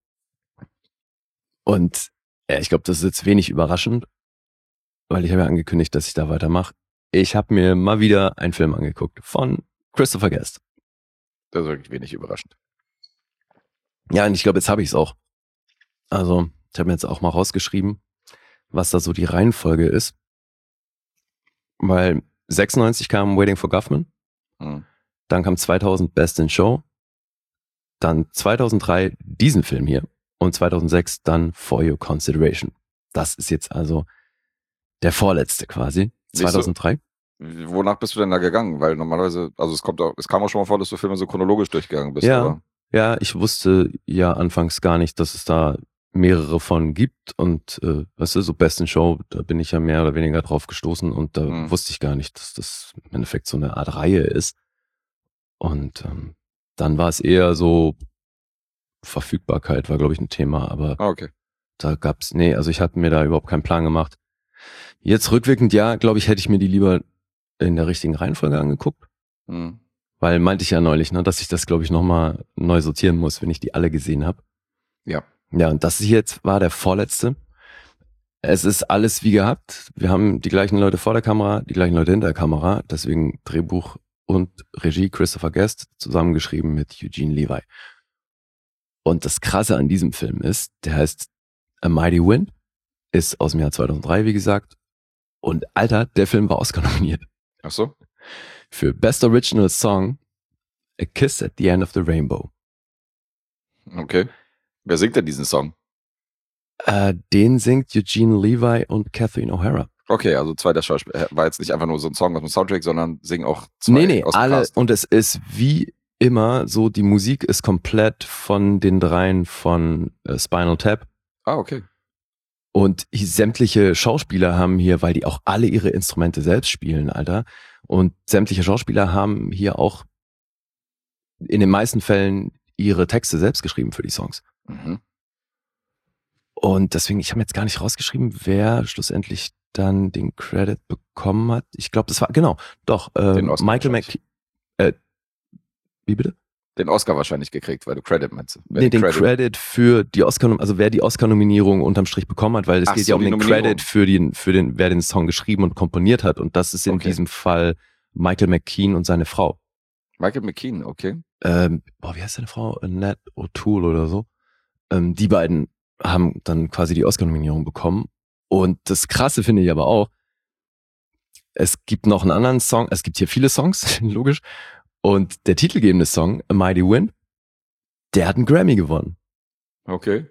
Und ja, ich glaube, das ist jetzt wenig überraschend, weil ich habe ja angekündigt, dass ich da weitermache. Ich habe mir mal wieder einen Film angeguckt von Christopher Guest. Das ist wirklich wenig überraschend. Ja, und ich glaube, jetzt habe ich es auch. Also, ich habe mir jetzt auch mal rausgeschrieben, was da so die Reihenfolge ist. Weil sechsundneunzig kam Waiting for Guffman, Hm. dann kam zweitausend Best in Show, dann zweitausenddrei diesen Film hier und zweitausendsechs dann For Your Consideration. Das ist jetzt also der vorletzte quasi. Siehst du? zweitausenddrei. Wonach bist du denn da gegangen? Weil normalerweise, also es kommt auch, es kam auch schon mal vor, dass du Filme so chronologisch durchgegangen bist, Ja. oder? Ja, ich wusste ja anfangs gar nicht, dass es da mehrere von gibt und äh, weißt du, so Best in Show, da bin ich ja mehr oder weniger drauf gestoßen und da Hm. wusste ich gar nicht, dass das im Endeffekt so eine Art Reihe ist. Und ähm, dann war es eher so, Verfügbarkeit war, glaube ich, ein Thema, aber Ah, okay. da gab's, nee, also ich hatte mir da überhaupt keinen Plan gemacht. Jetzt rückwirkend, ja, glaube ich, hätte ich mir die lieber in der richtigen Reihenfolge angeguckt, Hm. weil meinte ich ja neulich, ne, dass ich das, glaube ich, nochmal neu sortieren muss, wenn ich die alle gesehen habe. Ja. Ja, und das hier jetzt war der vorletzte. Es ist alles wie gehabt. Wir haben die gleichen Leute vor der Kamera, die gleichen Leute hinter der Kamera. Deswegen Drehbuch und Regie Christopher Guest, zusammengeschrieben mit Eugene Levi. Und das Krasse an diesem Film ist, der heißt A Mighty Wind, ist aus dem Jahr zweitausenddrei, wie gesagt. Und Alter, der Film war Oscar nominiert. Ach so? Für Best Original Song, A Kiss at the End of the Rainbow. Okay. Wer singt denn diesen Song? Äh, den singt Eugene Levi und Catherine O'Hara. Okay, also zwei der Schauspieler. War jetzt nicht einfach nur so ein Song aus dem Soundtrack, sondern singen auch zwei Nee, nee, aus dem alle. Cast. Und es ist wie immer so, die Musik ist komplett von den dreien von äh, Spinal Tap. Ah, okay. Und hi- sämtliche Schauspieler haben hier, weil die auch alle ihre Instrumente selbst spielen, Alter. Und sämtliche Schauspieler haben hier auch in den meisten Fällen ihre Texte selbst geschrieben für die Songs. Mhm. Und deswegen, ich habe jetzt gar nicht rausgeschrieben, wer schlussendlich dann den Credit bekommen hat. Ich glaube, das war, genau, doch, äh, Den Oscar Michael wahrscheinlich. Mc... Äh, wie bitte? Den Oscar wahrscheinlich gekriegt, weil du Credit meinst. Wer Nee, den Credit- Credit für die Oscar, also wer die Oscar-Nominierung unterm Strich bekommen hat, weil es Ach geht so, ja um die den Nominierung. Credit für den, für den, wer den Song geschrieben und komponiert hat. Und das ist in Okay. diesem Fall Michael McKean und seine Frau. Michael McKean, okay. Ähm, boah, wie heißt seine Frau? Annette O'Toole oder so. Ähm, die beiden haben dann quasi die Oscar-Nominierung bekommen. Und das Krasse finde ich aber auch, es gibt noch einen anderen Song, es gibt hier viele Songs, logisch. Und der titelgebende Song, A Mighty Wind, der hat einen Grammy gewonnen. Okay.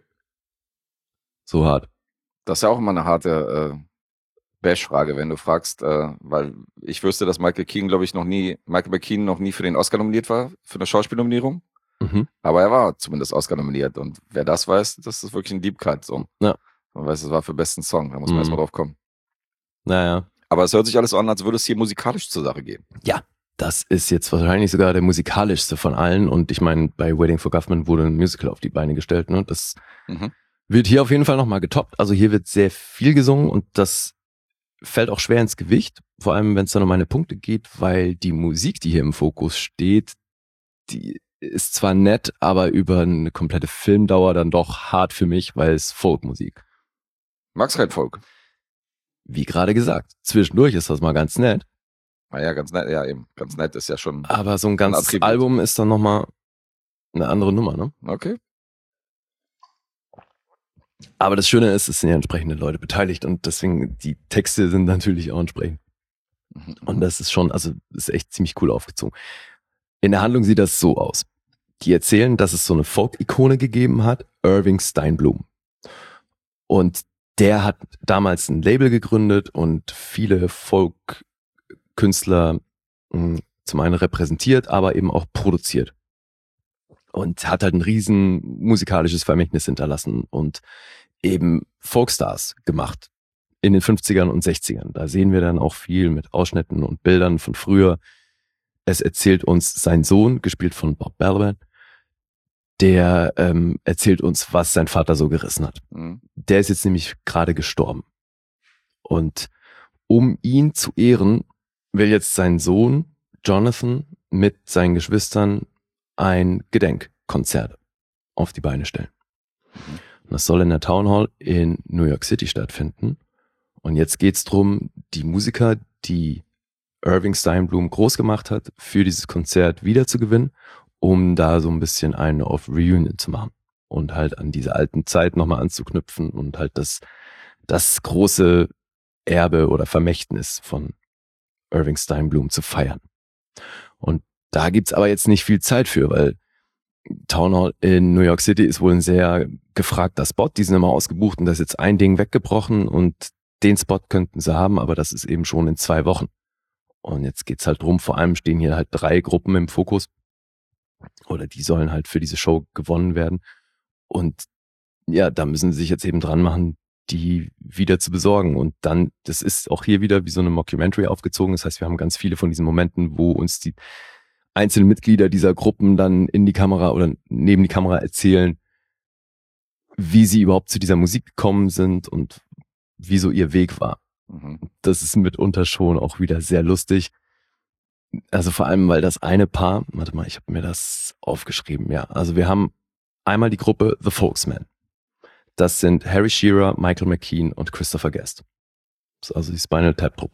So hart. Das ist ja auch immer eine harte äh, Bash-Frage, wenn du fragst, äh, weil ich wüsste, dass Michael Keaton, glaube ich, noch nie, Michael McKean noch nie für den Oscar nominiert war, für eine Schauspielnominierung. Mhm. Aber er war zumindest Oscar nominiert. Und wer das weiß, das ist wirklich ein Deep Cut. So. Ja. Man weiß, es war für besten Song, da muss man Mhm. erstmal drauf kommen. Naja, Aber es hört sich alles so an, als würde es hier musikalisch zur Sache gehen. das ist jetzt wahrscheinlich sogar der musikalischste von allen. Und ich meine, bei Waiting for Guffman wurde ein Musical auf die Beine gestellt. Ne? Das Mhm. wird hier auf jeden Fall nochmal getoppt. Also hier wird sehr viel gesungen und das fällt auch schwer ins Gewicht. Vor allem, wenn es dann um meine Punkte geht, weil die Musik, die hier im Fokus steht, die ist zwar nett, aber über eine komplette Filmdauer dann doch hart für mich, weil es Folkmusik. Magst kein Folk? Wie gerade gesagt, zwischendurch ist das mal ganz nett. Naja, ganz nett, ja eben, ganz nett ist ja schon, Aber so ein ganzes Attribut. Album ist dann nochmal eine andere Nummer, ne? okay. Aber das Schöne ist, es sind ja entsprechende Leute beteiligt und deswegen, die Texte sind natürlich auch entsprechend. Mhm. Und das ist schon, also ist echt ziemlich cool aufgezogen. In der Handlung sieht das so aus. Die erzählen, dass es so eine Folk-Ikone gegeben hat, Irving Steinblum. Und der hat damals ein Label gegründet und viele Folk-Künstler mh, zum einen repräsentiert, aber eben auch produziert. Und hat halt ein riesen musikalisches Vermächtnis hinterlassen und eben Folkstars gemacht in den fünfzigern und sechzigern. Da sehen wir dann auch viel mit Ausschnitten und Bildern von früher. Es erzählt uns sein Sohn, gespielt von Bob Balaban, der ähm, erzählt uns, was sein Vater so gerissen hat. Mhm. Der ist jetzt nämlich gerade gestorben. Und um ihn zu ehren, will jetzt sein Sohn Jonathan mit seinen Geschwistern ein Gedenkkonzert auf die Beine stellen. Und das soll in der Town Hall in New York City stattfinden. Und jetzt geht's drum, die Musiker, die Irving Steinblum groß gemacht hat, für dieses Konzert wiederzugewinnen, um da so ein bisschen eine auf Reunion zu machen. Und halt an diese alten Zeit nochmal anzuknüpfen und halt das, das große Erbe oder Vermächtnis von Irving Steinblum zu feiern. Und da gibt's aber jetzt nicht viel Zeit für, weil Town Hall in New York City ist wohl ein sehr gefragter Spot. Die sind immer ausgebucht und da ist jetzt ein Ding weggebrochen und den Spot könnten sie haben, aber das ist eben schon in zwei Wochen. Und jetzt geht's halt drum, vor allem stehen hier halt drei Gruppen im Fokus oder die sollen halt für diese Show gewonnen werden. Und ja, da müssen sie sich jetzt eben dran machen, die wieder zu besorgen. Und dann, das ist auch hier wieder wie so eine Mockumentary aufgezogen. Das heißt, wir haben ganz viele von diesen Momenten, wo uns die einzelnen Mitglieder dieser Gruppen dann in die Kamera oder neben die Kamera erzählen, wie sie überhaupt zu dieser Musik gekommen sind und wie so ihr Weg war. Mhm. Das ist mitunter schon auch wieder sehr lustig. Also vor allem, weil das eine Paar, warte mal, ich habe mir das aufgeschrieben, ja. Also wir haben einmal die Gruppe The Folksmen. Das sind Harry Shearer, Michael McKean und Christopher Guest. Das ist also die Spinal Tap Truppe.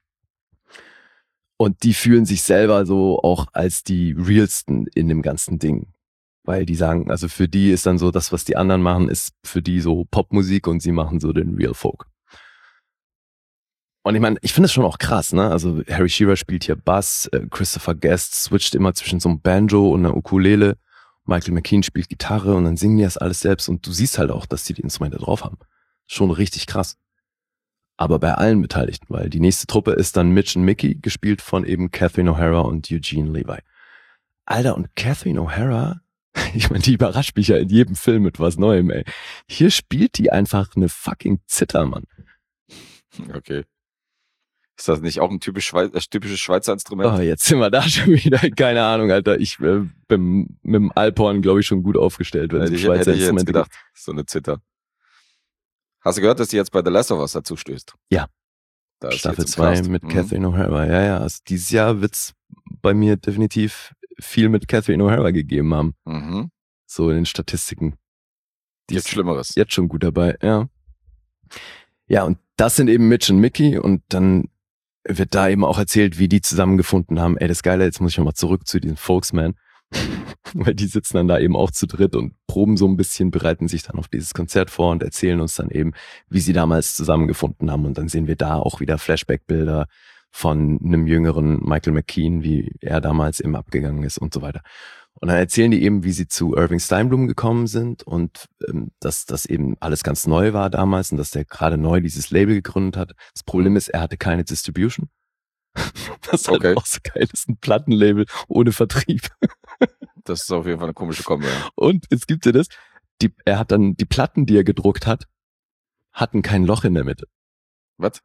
Und die fühlen sich selber so auch als die realsten in dem ganzen Ding. Weil die sagen, also für die ist dann so, das, was die anderen machen, ist für die so Popmusik und sie machen so den Real Folk. Und ich meine, ich finde es schon auch krass, ne? Also Harry Shearer spielt hier Bass, äh, Christopher Guest switcht immer zwischen so einem Banjo und einer Ukulele, Michael McKean spielt Gitarre und dann singen die das alles selbst und du siehst halt auch, dass die die Instrumente drauf haben. Schon richtig krass. Aber bei allen Beteiligten, weil die nächste Truppe ist dann Mitch und Mickey, gespielt von eben Catherine O'Hara und Eugene Levi. Alter, und Catherine O'Hara, ich meine, die überrascht mich ja in jedem Film mit was Neuem, ey. Hier spielt die einfach eine fucking Zither, Mann. Okay. Ist das nicht auch ein typisch Schweiz, äh, typisches Schweizer Instrument? Oh, jetzt sind wir da schon wieder. Keine Ahnung, Alter. Ich äh, bin mit dem Alphorn, glaube ich, schon gut aufgestellt, wenn es um hätte ich, Schweizer hätte ich jetzt Instrumente gedacht, so eine Zither. Hast du gehört, dass die jetzt bei The Last of Us dazu stößt? Ja. Da ist Staffel jetzt im zwei Cast. mit Mhm. Catherine O'Hara. Ja, ja. Also dieses Jahr wird's bei mir definitiv viel mit Catherine O'Hara gegeben haben. Mhm. So in den Statistiken. Die Gibt ist Schlimmeres. jetzt schon gut dabei, ja. Ja, und das sind eben Mitch und Mickey und dann wird da eben auch erzählt, wie die zusammengefunden haben. Ey, das Geile, jetzt muss ich nochmal zurück zu diesen Folksmen, weil die sitzen dann da eben auch zu dritt und proben so ein bisschen, bereiten sich dann auf dieses Konzert vor und erzählen uns dann eben, wie sie damals zusammengefunden haben. Und dann sehen wir da auch wieder Flashback-Bilder von einem jüngeren Michael McKean, wie er damals eben abgegangen ist und so weiter. Und dann erzählen die eben, wie sie zu Irving Steinblum gekommen sind und ähm, dass das eben alles ganz neu war damals und dass der gerade neu dieses Label gegründet hat. Das Problem ist, er hatte keine Distribution. Was halt Okay. auch so geil ist, ein Plattenlabel ohne Vertrieb. Das ist auf jeden Fall eine komische Kombi. Ja. Und jetzt gibt er das, die, er hat dann die Platten, die er gedruckt hat, hatten kein Loch in der Mitte. Was?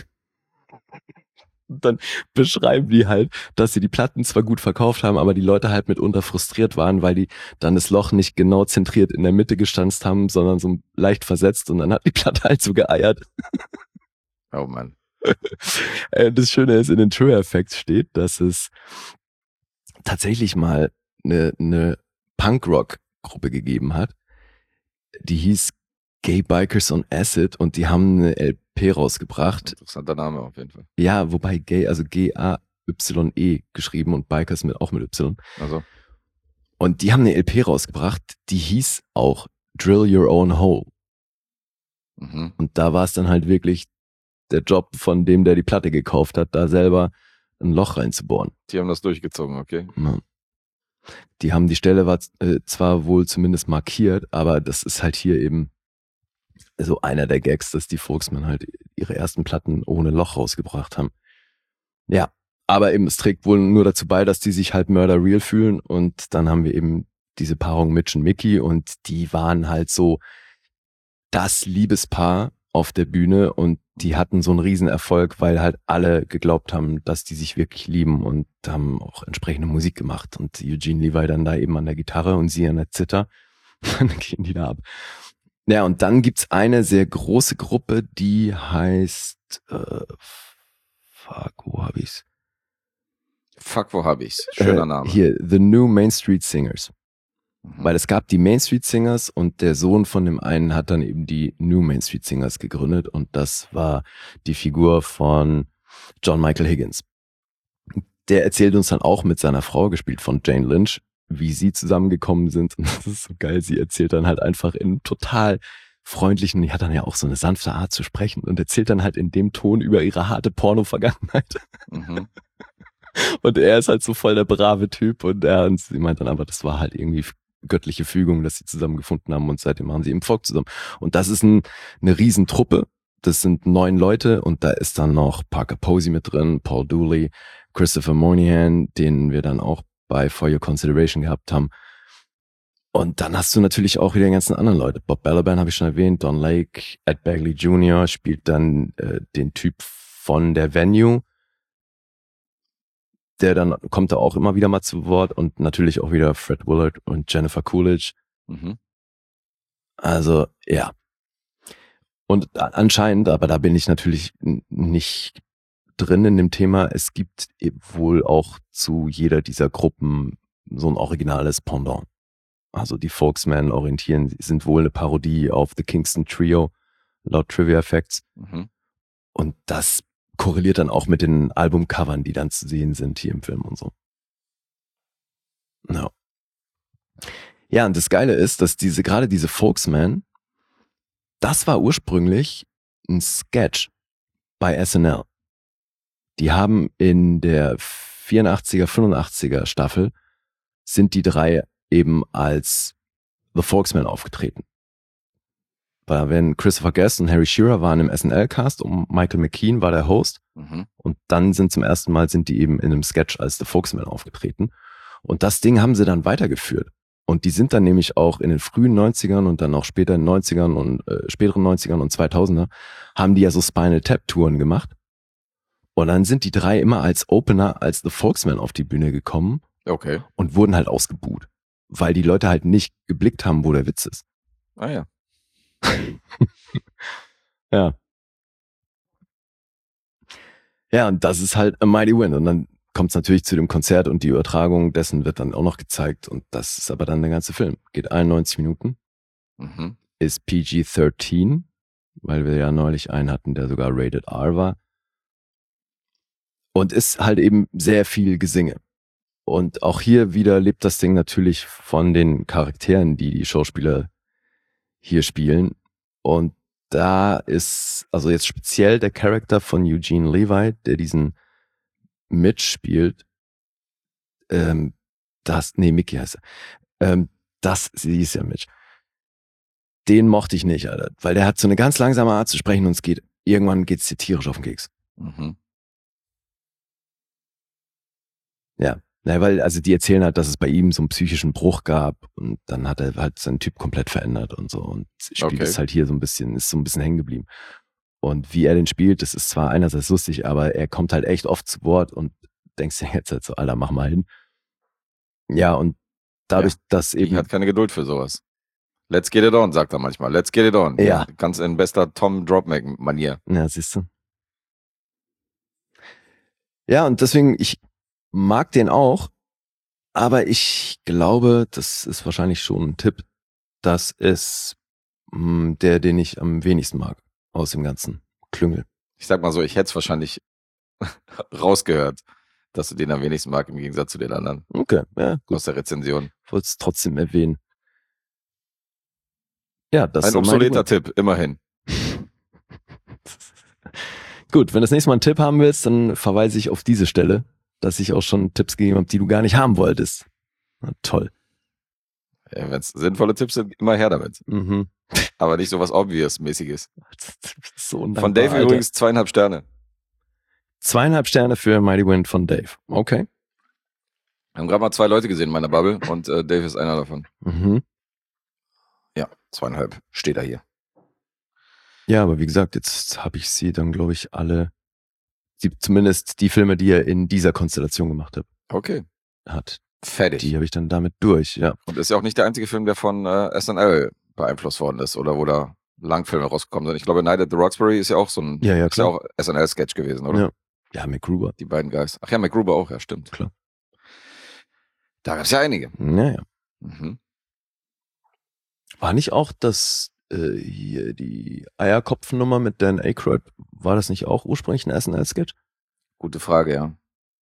Und dann beschreiben die halt, dass sie die Platten zwar gut verkauft haben, aber die Leute halt mitunter frustriert waren, weil die dann das Loch nicht genau zentriert in der Mitte gestanzt haben, sondern so leicht versetzt und dann hat die Platte halt so geeiert. Oh Mann. Das Schöne ist, in den True Effects steht, dass es tatsächlich mal eine, eine Punk-Rock-Gruppe gegeben hat, die hieß Gay Bikers on Acid und die haben eine L P rausgebracht. Interessanter Name auf jeden Fall. Ja, wobei Gay, also G A Y E geschrieben und Bikers mit auch mit Y. Also. Und die haben eine L P rausgebracht, die hieß auch Drill Your Own Hole. Mhm. Und da war es dann halt wirklich der Job von dem, der die Platte gekauft hat, da selber ein Loch reinzubohren. Die haben das durchgezogen, okay. Ja. Die haben die Stelle war äh, zwar wohl zumindest markiert, aber das ist halt hier eben so einer der Gags, dass die Folksmen halt ihre ersten Platten ohne Loch rausgebracht haben. Ja, aber eben es trägt wohl nur dazu bei, dass die sich halt Murder Real fühlen und dann haben wir eben diese Paarung Mitch und Mickey und die waren halt so das Liebespaar auf der Bühne und die hatten so einen Riesenerfolg, weil halt alle geglaubt haben, dass die sich wirklich lieben und haben auch entsprechende Musik gemacht und Eugene Levi dann da eben an der Gitarre und sie an der Zither. Dann gehen die da ab. Ja, und dann gibt's eine sehr große Gruppe, die heißt äh, fuck, wo hab ich's? Fuck, wo hab ich's? Schöner äh, Name. Hier, The New Main Street Singers. Mhm. Weil es gab die Main Street Singers und der Sohn von dem einen hat dann eben die New Main Street Singers gegründet und das war die Figur von John Michael Higgins. Der erzählt uns dann auch mit seiner Frau, gespielt von Jane Lynch, wie sie zusammengekommen sind. Und das ist so geil. Sie erzählt dann halt einfach in total freundlichen, die hat dann ja auch so eine sanfte Art zu sprechen und erzählt dann halt in dem Ton über ihre harte Porno-Vergangenheit. Mhm. Und er ist halt so voll der brave Typ und er und sie meint dann aber, das war halt irgendwie göttliche Fügung, dass sie zusammengefunden haben und seitdem machen sie im Volk zusammen. Und das ist ein, eine Riesentruppe. Das sind neun Leute und da ist dann noch Parker Posey mit drin, Paul Dooley, Christopher Moynihan, den wir dann auch bei For Your Consideration gehabt haben. Und dann hast du natürlich auch wieder die ganzen anderen Leute. Bob Balaban habe ich schon erwähnt, Don Lake, Ed Begley Junior spielt dann äh, den Typ von der Venue. Der dann kommt da auch immer wieder mal zu Wort und natürlich auch wieder Fred Willard und Jennifer Coolidge. Mhm. Also, ja. Und anscheinend, aber da bin ich natürlich nicht drin in dem Thema, es gibt wohl auch zu jeder dieser Gruppen so ein originales Pendant. Also die Folksmen orientieren, sind wohl eine Parodie auf The Kingston Trio, laut Trivia Facts. Mhm. Und das korreliert dann auch mit den Albumcovern, die dann zu sehen sind hier im Film und so. No. Ja, und das Geile ist, dass diese, gerade diese Folksmen, das war ursprünglich ein Sketch bei S N L. Die haben in der vierundachtziger, fünfundachtziger Staffel sind die drei eben als The Folksmen aufgetreten. Weil wenn Christopher Guest und Harry Shearer waren im S N L-Cast und Michael McKean war der Host Mhm. und dann sind zum ersten Mal sind die eben in einem Sketch als The Folksmen aufgetreten und das Ding haben sie dann weitergeführt und die sind dann nämlich auch in den frühen neunzigern und dann auch später in den neunzigern und äh, späteren neunzigern und zweitausender haben die ja so Spinal Tap Touren gemacht und dann sind die drei immer als Opener als The Folksmen auf die Bühne gekommen Okay. und wurden halt ausgebuht, weil die Leute halt nicht geblickt haben, wo der Witz ist. Ah ja. Ja. Ja, und das ist halt a mighty win. Und dann kommt es natürlich zu dem Konzert und die Übertragung dessen wird dann auch noch gezeigt. Und das ist aber dann der ganze Film. Geht einundneunzig Minuten, Mhm. ist P G dreizehn, weil wir ja neulich einen hatten, der sogar Rated R war. Und ist halt eben sehr viel Gesinge. Und auch hier wieder lebt das Ding natürlich von den Charakteren, die die Schauspieler hier spielen. Und da ist, also jetzt speziell der Charakter von Eugene Levi, der diesen Mitch spielt, ähm, das, nee, Mickey heißt er, ähm, das, sie ist ja Mitch. Den mochte ich nicht, Alter, weil der hat so eine ganz langsame Art zu sprechen und es geht, irgendwann geht's dir tierisch auf den Keks. Mhm. Ja, Na, weil, also die erzählen halt, dass es bei ihm so einen psychischen Bruch gab und dann hat er halt seinen Typ komplett verändert und so und spielt Okay. es halt hier so ein bisschen, ist so ein bisschen hängen geblieben. Und wie er den spielt, das ist zwar einerseits lustig, aber er kommt halt echt oft zu Wort und denkst dir jetzt halt so, Alter, mach mal hin. Ja, und dadurch, dass Ich eben, hat keine Geduld für sowas. Let's get it on, sagt er manchmal. Let's get it on. Ja. Ganz in bester Tom Dropmack-Manier. ja, siehst du. Ja, und deswegen, ich mag den auch, aber ich glaube, das ist wahrscheinlich schon ein Tipp, das ist mh, der, den ich am wenigsten mag aus dem ganzen Klüngel. Ich sag mal so, ich hätte es wahrscheinlich rausgehört, dass du den am wenigsten mag, im Gegensatz zu den anderen Okay, ja, gut, aus der Rezension. wollte es trotzdem erwähnen. Ja, das Ein ist so mein obsoleter Grund. Tipp, immerhin. Gut, wenn du das nächste Mal einen Tipp haben willst, dann verweise ich auf diese Stelle, dass ich auch schon Tipps gegeben habe, die du gar nicht haben wolltest. Na, toll. Ja, wenn es sinnvolle Tipps sind, immer her damit. Mhm. Aber nicht so was Obvious-mäßiges. So Von undankbar, Dave Alter. übrigens zweieinhalb Sterne. Zweieinhalb Sterne für Mighty Wind von Dave. Okay. Wir haben gerade mal zwei Leute gesehen in meiner Bubble und äh, Dave ist einer davon. Mhm. Ja, zweieinhalb steht er hier. Ja, aber wie gesagt, jetzt habe ich sie dann, glaube ich, alle, die, zumindest die Filme, die er in dieser Konstellation gemacht hat, Okay, hat. fertig. Die habe ich dann damit durch, ja. Und ist ja auch nicht der einzige Film, der von äh, S N L beeinflusst worden ist oder wo da Langfilme rausgekommen sind. Ich glaube, Night at the Roxbury ist ja auch so ein Ja, ja, ist ja klar. auch S N L-Sketch gewesen, oder? Ja. Ja, MacGruber. Die beiden Guys. Ach ja, MacGruber auch, ja, stimmt. Klar. Da gab es ja einige. Ja, ja. Mhm. War nicht auch das, äh, hier, die Eierkopfnummer mit Dan Aykroyd, war das nicht auch ursprünglich ein S N L-Sketch? Gute Frage, ja.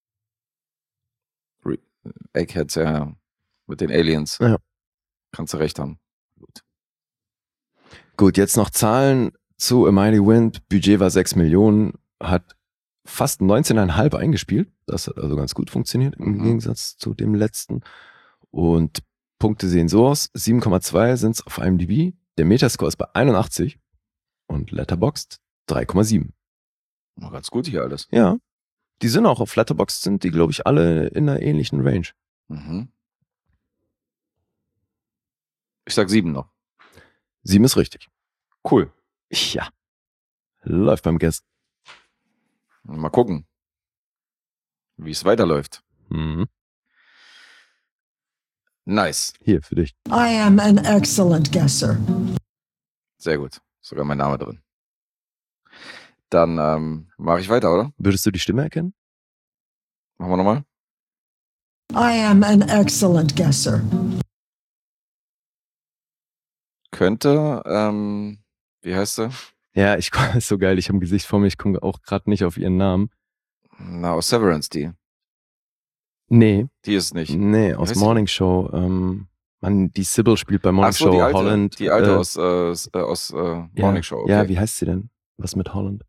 Re Eggheads, ja, mit den Aliens. Ja. Kannst du recht haben. Gut. Gut, jetzt noch Zahlen zu A Mighty Wind. Budget war sechs Millionen, hat fast neunzehn Komma fünf eingespielt. Das hat also ganz gut funktioniert im Mhm. Gegensatz zu dem letzten. Und Punkte sehen so aus. sieben Komma zwei sind es auf IMDb. Der Metascore ist bei einundachtzig und Letterboxd drei Komma sieben. War ganz gut hier alles. Ja, die sind auch auf Letterboxd, sind die, glaube ich, alle in einer ähnlichen Range. Mhm. Ich sag sieben noch. Sieben ist richtig. Cool. Ja. Läuft beim Guest. Mal gucken, wie es weiterläuft. Mhm. Nice. Hier, für dich. I am an excellent guesser. Sehr gut. Sogar mein Name drin. Dann ähm, mache ich weiter, oder? Würdest du die Stimme erkennen? Machen wir nochmal. I am an excellent guesser. Könnte, ähm, wie heißt sie? Ja, ich ist so geil. Ich habe ein Gesicht vor mir. Ich komme auch gerade nicht auf ihren Namen. Na, aus Severance, die. Nee, Die ist es nicht. nee, aus heißt die? Morning Show. Ähm, man, die Sybil spielt bei Morning Ach so, Show die alte, Holland. die alte äh, aus, äh, s- äh, aus äh, ja, Morning Show. Okay. Ja, wie heißt sie denn? Was mit Holland?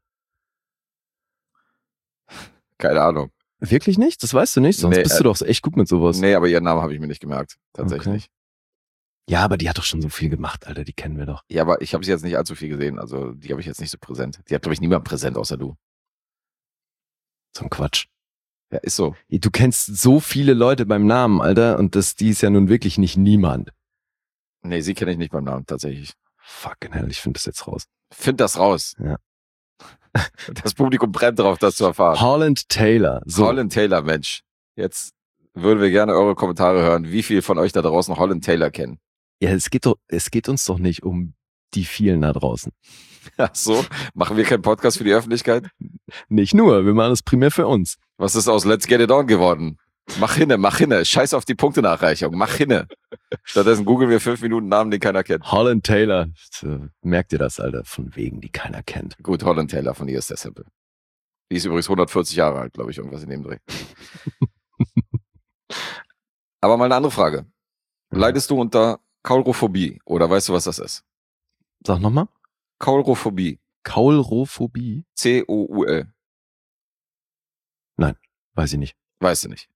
Keine Ahnung. Wirklich nicht? Das weißt du nicht? Sonst Nee, bist äh, du doch echt gut mit sowas. Nee, aber ihren Namen habe ich mir nicht gemerkt. Tatsächlich Okay. nicht. Ja, aber die hat doch schon so viel gemacht, Alter. Die kennen wir doch. Ja, aber ich habe sie jetzt nicht allzu viel gesehen. Also die habe ich jetzt nicht so präsent. Die hat, glaube ich, niemand präsent außer du. So ein Quatsch. Ja, ist so. Du kennst so viele Leute beim Namen, Alter. Und das, die ist ja nun wirklich nicht niemand. Nee, sie kenne ich nicht beim Namen, tatsächlich. Fucking hell, ich finde das jetzt raus. Find das raus. Ja. Das Publikum brennt drauf, das zu erfahren. Holland Taylor. So. Holland Taylor, Mensch. Jetzt würden wir gerne eure Kommentare hören, wie viel von euch da draußen Holland Taylor kennen. Ja, es geht doch, es geht uns doch nicht um die vielen da draußen. Ach so, machen wir keinen Podcast für die Öffentlichkeit? Nicht nur, wir machen das primär für uns. Was ist aus Let's Get It On geworden? Mach hinne, mach hinne. Scheiß auf die Punktenachreichung. Mach hinne. Stattdessen googeln wir fünf Minuten Namen, den keiner kennt. Holland Taylor. So, merkt ihr das, Alter? Von wegen, die keiner kennt. Gut, Holland Taylor von ihr ist der Simple. Die ist übrigens hundertvierzig Jahre alt, glaube ich, irgendwas in dem Dreh. Aber mal eine andere Frage. Leidest du unter Kaurophobie oder weißt du, was das ist? Sag nochmal. Kaurophobie. Kaulrophobie? C O U L. Weiß ich nicht. Weißt du nicht.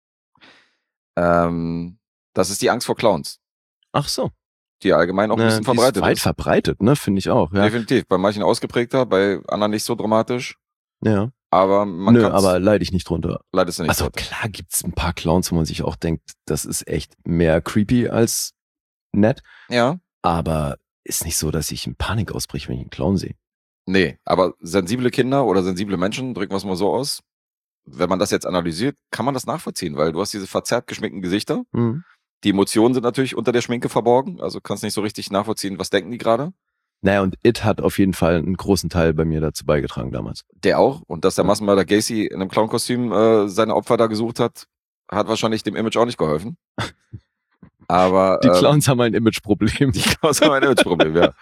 Ähm, das ist die Angst vor Clowns, Ach so. die allgemein auch ein Ne, bisschen die ist verbreitet weit ist. verbreitet, ne? Finde ich auch. Ja. Definitiv. Bei manchen ausgeprägter, bei anderen nicht so dramatisch. ja. aber man Nö, kann's, aber leide ich nicht drunter. leidest du nicht Also drunter. klar gibt's ein paar Clowns, wo man sich auch denkt, das ist echt mehr creepy als nett. Ja, Aber ist nicht so, dass ich in Panik ausbreche, wenn ich einen Clown sehe. nee, aber sensible Kinder oder sensible Menschen, drücken wir es mal so aus, wenn man das jetzt analysiert, kann man das nachvollziehen, weil du hast diese verzerrt geschminkten Gesichter. Mhm. Die Emotionen sind natürlich unter der Schminke verborgen, also kannst nicht so richtig nachvollziehen, was denken die gerade. Naja, und It hat auf jeden Fall einen großen Teil bei mir dazu beigetragen damals. Der auch. Und dass der Ja. Massenmörder Gacy in einem Clown-Kostüm äh, seine Opfer da gesucht hat, hat wahrscheinlich dem Image auch nicht geholfen. Aber Die ähm, Clowns haben ein Imageproblem. die Clowns haben ein Imageproblem, ja.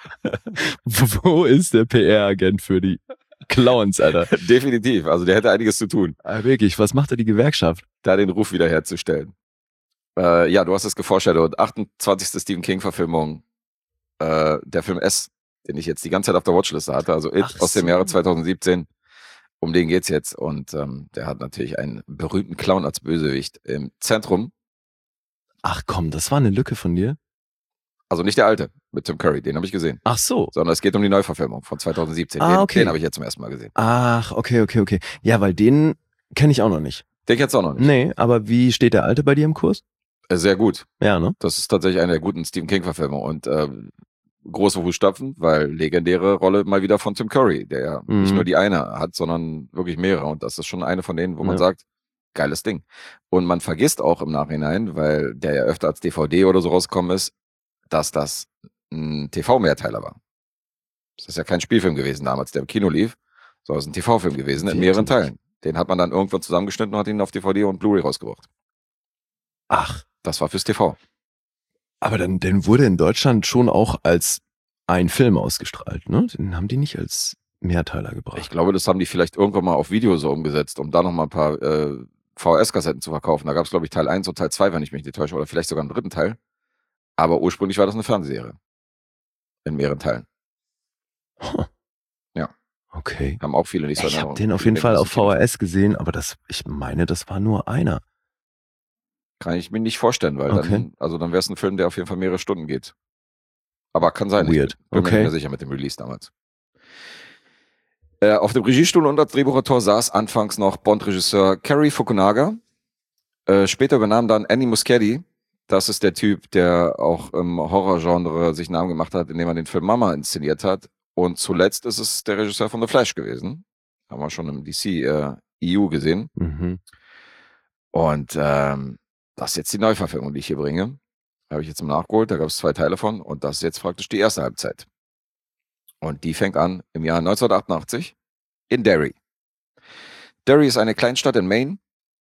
Wo ist der P R-Agent für die Clowns, Alter? Definitiv. Also der hätte einiges zu tun, Ah, wirklich, was macht da die Gewerkschaft? da den Ruf wiederherzustellen. Äh, ja, du hast es geforeshadowt. achtundzwanzigste Stephen King-Verfilmung. Äh, der Film S, den ich jetzt die ganze Zeit auf der Watchliste hatte. Also It Ach aus dem so. Jahre zweitausendsiebzehn. Um den geht's jetzt. Und ähm, der hat natürlich einen berühmten Clown als Bösewicht im Zentrum. Ach komm, das war eine Lücke von dir? Also nicht der alte mit Tim Curry, den habe ich gesehen. Ach so. Sondern es geht um die Neuverfilmung von zweitausendsiebzehn. Ah, den okay. den habe ich jetzt zum ersten Mal gesehen. Ach, okay, okay, okay. Ja, weil den kenne ich auch noch nicht. Den kennst du auch noch nicht. Nee, aber wie steht der alte bei dir im Kurs? Äh, Sehr gut. Ja, ne? Das ist tatsächlich eine der guten Stephen King-Verfilmungen. Und ähm, große Fußstapfen, weil legendäre Rolle mal wieder von Tim Curry, der ja Mhm. nicht nur die eine hat, sondern wirklich mehrere. Und das ist schon eine von denen, wo man Ja. sagt, geiles Ding. Und man vergisst auch im Nachhinein, weil der ja öfter als D V D oder so rausgekommen ist, dass das ein T V-Mehrteiler war. Das ist ja kein Spielfilm gewesen damals, der im Kino lief, sondern es ist ein T V-Film gewesen in mehreren Wirklich? Teilen. Den hat man dann irgendwann zusammengeschnitten und hat ihn auf D V D und Blu-ray rausgebracht. Ach, Das war fürs T V. aber dann, dann wurde in Deutschland schon auch als ein Film ausgestrahlt, ne? Den haben die nicht als Mehrteiler gebracht. Ich glaube, das haben die vielleicht irgendwann mal auf Video so umgesetzt, um da noch mal ein paar äh, V H S-Kassetten zu verkaufen. Da gab es, glaube ich, Teil eins und Teil zwei, wenn ich mich nicht täusche, oder vielleicht sogar einen dritten Teil. Aber ursprünglich war das eine Fernsehserie. In mehreren Teilen. Huh. Ja. Okay. Haben auch viele nicht so in Ich habe Erinnerung. den auf Viele jeden denken, Fall das auf ist V ein H S gesehen, aber das, ich meine, das war nur einer. Kann ich mir nicht vorstellen, weil Okay. dann, also dann wäre es ein Film, der auf jeden Fall mehrere Stunden geht. Aber kann sein. Weird. Ich bin, bin mir Okay. nicht mehr sicher mit dem Release damals. Äh, auf dem Regiestuhl und als Drehbuchautor saß anfangs noch Bond-Regisseur Cary Fukunaga. Äh, später übernahm dann Andy Muschietti. Das ist der Typ, der auch im Horrorgenre sich einen Namen gemacht hat, indem er den Film Mama inszeniert hat. Und zuletzt ist es der Regisseur von The Flash gewesen. Haben wir schon im D C äh, E U gesehen. Mhm. Und ähm, das ist jetzt die Neuverfilmung, die ich hier bringe. Habe ich jetzt mal nachgeholt, da gab es zwei Teile von. Und das ist jetzt praktisch die erste Halbzeit. Und die fängt an im Jahr neunzehnhundertachtundachtzig in Derry. Derry ist eine Kleinstadt in Maine.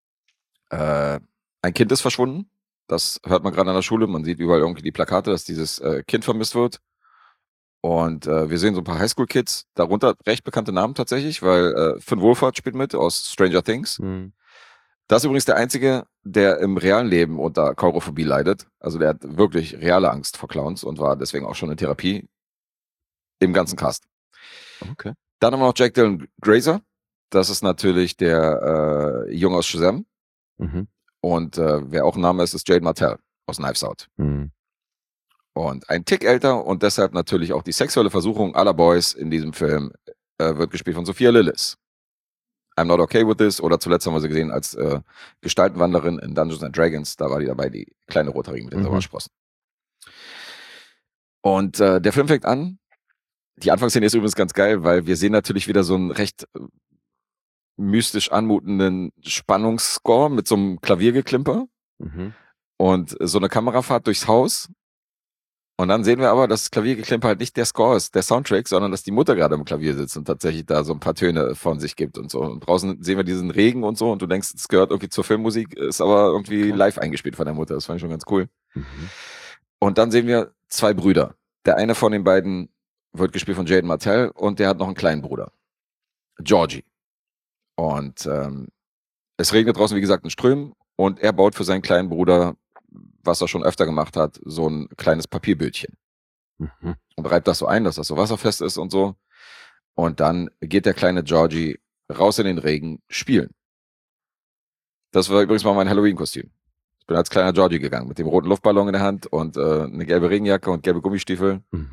Äh, ein Kind ist verschwunden. Das hört man gerade an der Schule. Man sieht überall irgendwie die Plakate, dass dieses äh, Kind vermisst wird. Und äh, wir sehen so ein paar Highschool-Kids, darunter recht bekannte Namen tatsächlich, weil äh, Finn Wolfhard spielt mit aus Stranger Things. Mhm. Das ist übrigens der Einzige, der im realen Leben unter Kaurophobie leidet. Also der hat wirklich reale Angst vor Clowns und war deswegen auch schon in Therapie im ganzen Cast. Okay. Dann haben wir noch Jack Dylan Grazer. Das ist natürlich der äh, Junge aus Shazam. Mhm. Und äh, wer auch ein Name ist, ist Jade Martell aus Knives Out. Mhm. Und ein Tick älter und deshalb natürlich auch die sexuelle Versuchung aller Boys in diesem Film äh, wird gespielt von Sophia Lillis. I'm Not Okay With This, oder zuletzt haben wir sie gesehen als äh, Gestaltenwanderin in Dungeons and Dragons. Da war die dabei, die kleine Rothaarige mit den Mhm. Sommersprossen. Und äh, der Film fängt an. Die Anfangsszene ist übrigens ganz geil, weil wir sehen natürlich wieder so einen recht äh, mystisch anmutenden Spannungsscore mit so einem Klaviergeklimper Mhm. und so eine Kamerafahrt durchs Haus. Und dann sehen wir aber, dass das Klaviergeklimper halt nicht der Score ist, der Soundtrack, sondern dass die Mutter gerade am Klavier sitzt und tatsächlich da so ein paar Töne von sich gibt und so. Und draußen sehen wir diesen Regen und so und du denkst, es gehört irgendwie zur Filmmusik, ist aber irgendwie Okay. live eingespielt von der Mutter. Das fand ich schon ganz cool. Mhm. Und dann sehen wir zwei Brüder. Der eine von den beiden wird gespielt von Jaden Martell und der hat noch einen kleinen Bruder. Georgie. Und ähm, es regnet draußen, wie gesagt, in Strömen und er baut für seinen kleinen Bruder, was er schon öfter gemacht hat, so ein kleines Papierbötchen. Mhm. Und reibt das so ein, dass das so wasserfest ist und so. Und dann geht der kleine Georgie raus in den Regen spielen. Das war übrigens mal mein Halloween-Kostüm. Ich bin als kleiner Georgie gegangen, mit dem roten Luftballon in der Hand und äh, eine gelbe Regenjacke und gelbe Gummistiefel. Mhm.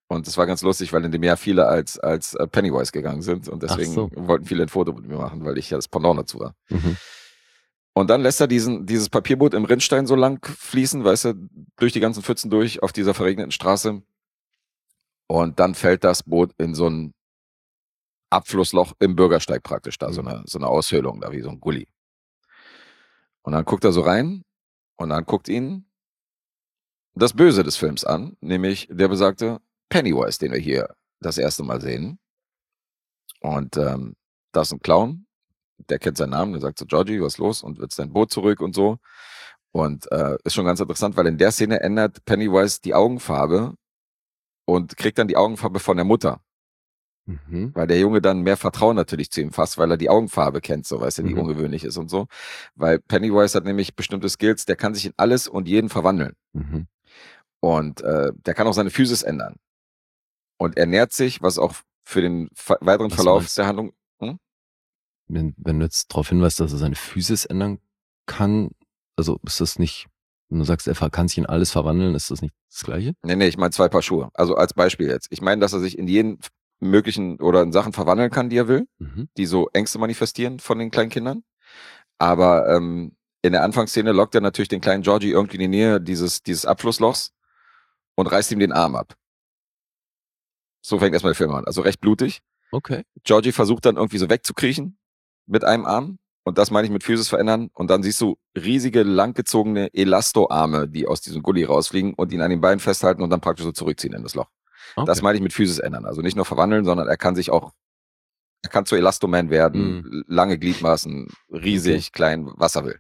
Und das war ganz lustig, weil in dem Jahr viele als, als Pennywise gegangen sind und deswegen so. wollten viele ein Foto mit mir machen, weil ich ja das Pendant dazu war. Mhm. Und dann lässt er diesen, dieses Papierboot im Rinnstein so lang fließen, weißt du, durch die ganzen Pfützen durch, auf dieser verregneten Straße. Und dann fällt das Boot in so ein Abflussloch im Bürgersteig praktisch da, so eine, so eine Aushöhlung da, wie so ein Gully. Und dann guckt er so rein und dann guckt ihn das Böse des Films an, nämlich der besagte Pennywise, den wir hier das erste Mal sehen. Und ähm, das ist ein Clown, der kennt seinen Namen, der sagt so, Georgie, was ist los? Und willst dein Boot zurück und so. Und äh, ist schon ganz interessant, weil in der Szene ändert Pennywise die Augenfarbe und kriegt dann die Augenfarbe von der Mutter. Mhm. Weil der Junge dann mehr Vertrauen natürlich zu ihm fasst, weil er die Augenfarbe kennt, so, weißt du, die Mhm. ungewöhnlich ist und so. Weil Pennywise hat nämlich bestimmte Skills, der kann sich in alles und jeden verwandeln. Mhm. Und äh, der kann auch seine Physis ändern. Und er nährt sich, was auch für den fa- weiteren Was Verlauf meinst der Handlung... Hm? Wenn, wenn du jetzt darauf hinweist, dass er seine Physis ändern kann, also ist das nicht, wenn du sagst, er ver- kann sich in alles verwandeln, ist das nicht das Gleiche? Nee, nee, ich meine zwei Paar Schuhe. Also als Beispiel jetzt. Ich meine, dass er sich in jeden möglichen oder in Sachen verwandeln kann, die er will, Mhm. die so Ängste manifestieren von den kleinen Kindern. Aber ähm, in der Anfangsszene lockt er natürlich den kleinen Georgie irgendwie in die Nähe dieses, dieses Abflusslochs und reißt ihm den Arm ab. So fängt erstmal der Film an. Also recht blutig. Okay. Georgie versucht dann irgendwie so wegzukriechen mit einem Arm. Und das meine ich mit Physis verändern. Und dann siehst du riesige, langgezogene Elasto-Arme, die aus diesem Gully rausfliegen und ihn an den Beinen festhalten und dann praktisch so zurückziehen in das Loch. okay. Das meine ich mit Physis ändern. Also nicht nur verwandeln, sondern er kann sich auch, er kann zu Elastoman werden, Mhm. lange Gliedmaßen, riesig, klein, was er will.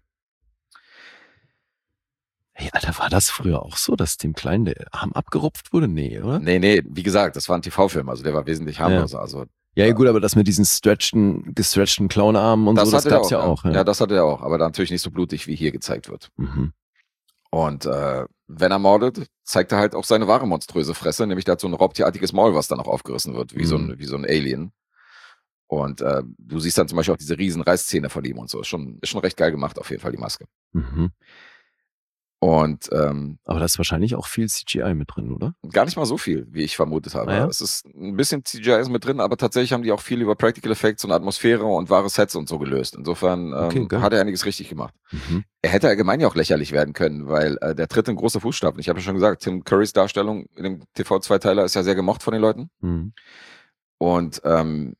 Hey, Alter, war das früher auch so, dass dem Kleinen der Arm abgerupft wurde? Nee, oder? Nee, nee, wie gesagt, das war ein T V-Film, also der war wesentlich harmloser. Also Ja, ja, gut, aber das mit diesen stretchten, gestretchten Clownarmen und so, das hatte er gab's ja auch. Ja. Ja. ja, das hatte er auch, aber natürlich nicht so blutig, wie hier gezeigt wird. Mhm. Und äh, wenn er mordet, zeigt er halt auch seine wahre monströse Fresse, nämlich der hat so ein raubtierartiges Maul, was dann auch aufgerissen wird, wie, Mhm. so, ein, wie so ein Alien. Und äh, du siehst dann zum Beispiel auch diese riesen Reißzähne von ihm und so. Ist schon, ist schon recht geil gemacht, auf jeden Fall, die Maske. Mhm. Und ähm, Aber da ist wahrscheinlich auch viel C G I mit drin, oder? gar nicht mal so viel, wie ich vermutet habe. Ah, ja? Es ist ein bisschen C G I ist mit drin, aber tatsächlich haben die auch viel über Practical Effects und Atmosphäre und wahre Sets und so gelöst. Insofern Okay, ähm, geil. hat er einiges richtig gemacht. Mhm. Er hätte allgemein ja auch lächerlich werden können, weil äh, der tritt in große Fußstapfen. Ich habe ja schon gesagt, Tim Currys Darstellung in dem T V-Zweiteiler ist ja sehr gemocht von den Leuten. Mhm. Und ähm,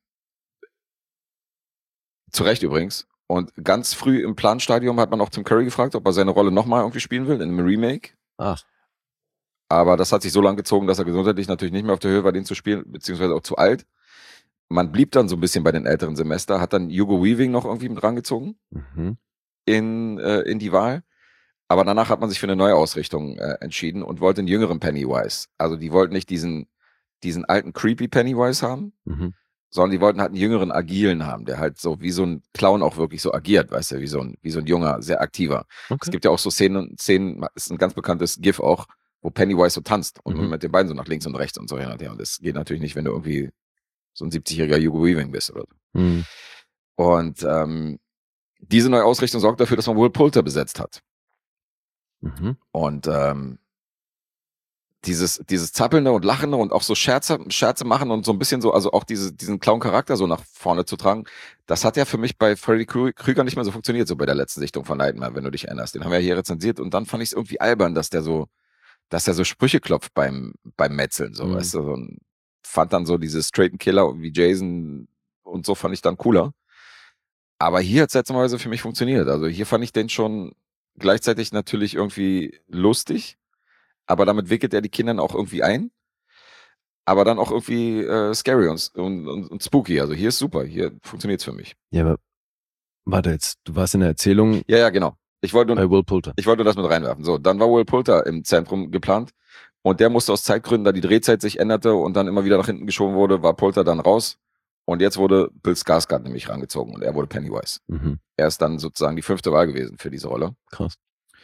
zu Recht übrigens. Und ganz früh im Planstadium hat man auch Tim Curry gefragt, ob er seine Rolle nochmal irgendwie spielen will in einem Remake. Ach, Aber das hat sich so lang gezogen, dass er gesundheitlich natürlich nicht mehr auf der Höhe war, den zu spielen, beziehungsweise auch zu alt. Man blieb dann so ein bisschen bei den älteren Semester, hat dann Hugo Weaving noch irgendwie mit rangezogen mhm. in, äh, in die Wahl. Aber danach hat man sich für eine neue Ausrichtung äh, entschieden und wollte einen jüngeren Pennywise. Also die wollten nicht diesen, diesen alten creepy Pennywise haben, Mhm. sondern die wollten halt einen jüngeren agilen haben, der halt so wie so ein Clown auch wirklich so agiert, weißt du, wie so ein, wie so ein junger, sehr aktiver. Es Okay. gibt ja auch so Szenen, Szenen, ist ein ganz bekanntes GIF auch, wo Pennywise so tanzt und Mhm. mit den Beinen so nach links und rechts und so hin und her. Und das geht natürlich nicht, wenn du irgendwie so ein siebzigjähriger Hugo Weaving bist oder so. Mhm. Und ähm, diese neue Ausrichtung sorgt dafür, dass man Will Poulter besetzt hat. Mhm. Und ähm, dieses, dieses Zappelnde und Lachende und auch so Scherze, Scherze machen und so ein bisschen so, also auch diese, diesen Clown-Charakter so nach vorne zu tragen, das hat ja für mich bei Freddy Krü- Krüger nicht mehr so funktioniert, so bei der letzten Sichtung von Nightmare, wenn du dich erinnerst. Den haben wir ja hier rezensiert und dann fand ich es irgendwie albern, dass der so, dass der so Sprüche klopft beim, beim Metzeln, so, Mhm. weißt du, so ein, fand dann so diese straighten Killer wie Jason und so fand ich dann cooler. Aber hier hat es seltsamerweise für mich funktioniert. Also hier fand ich den schon gleichzeitig natürlich irgendwie lustig, aber damit wickelt er die Kinder auch irgendwie ein. Aber dann auch irgendwie äh, scary und, und, und, und spooky. Also hier ist super, hier funktioniert's für mich. Ja, aber warte jetzt, du warst in der Erzählung Ja, ja, genau. Ich wollte nur, bei Will Poulter. ich wollte nur das mit reinwerfen. So, dann war Will Poulter im Zentrum geplant und der musste aus Zeitgründen, da die Drehzeit sich änderte und dann immer wieder nach hinten geschoben wurde, war Poulter dann raus. Und jetzt wurde Bill Skarsgård nämlich rangezogen und er wurde Pennywise. Mhm. Er ist dann sozusagen die fünfte Wahl gewesen für diese Rolle. Krass.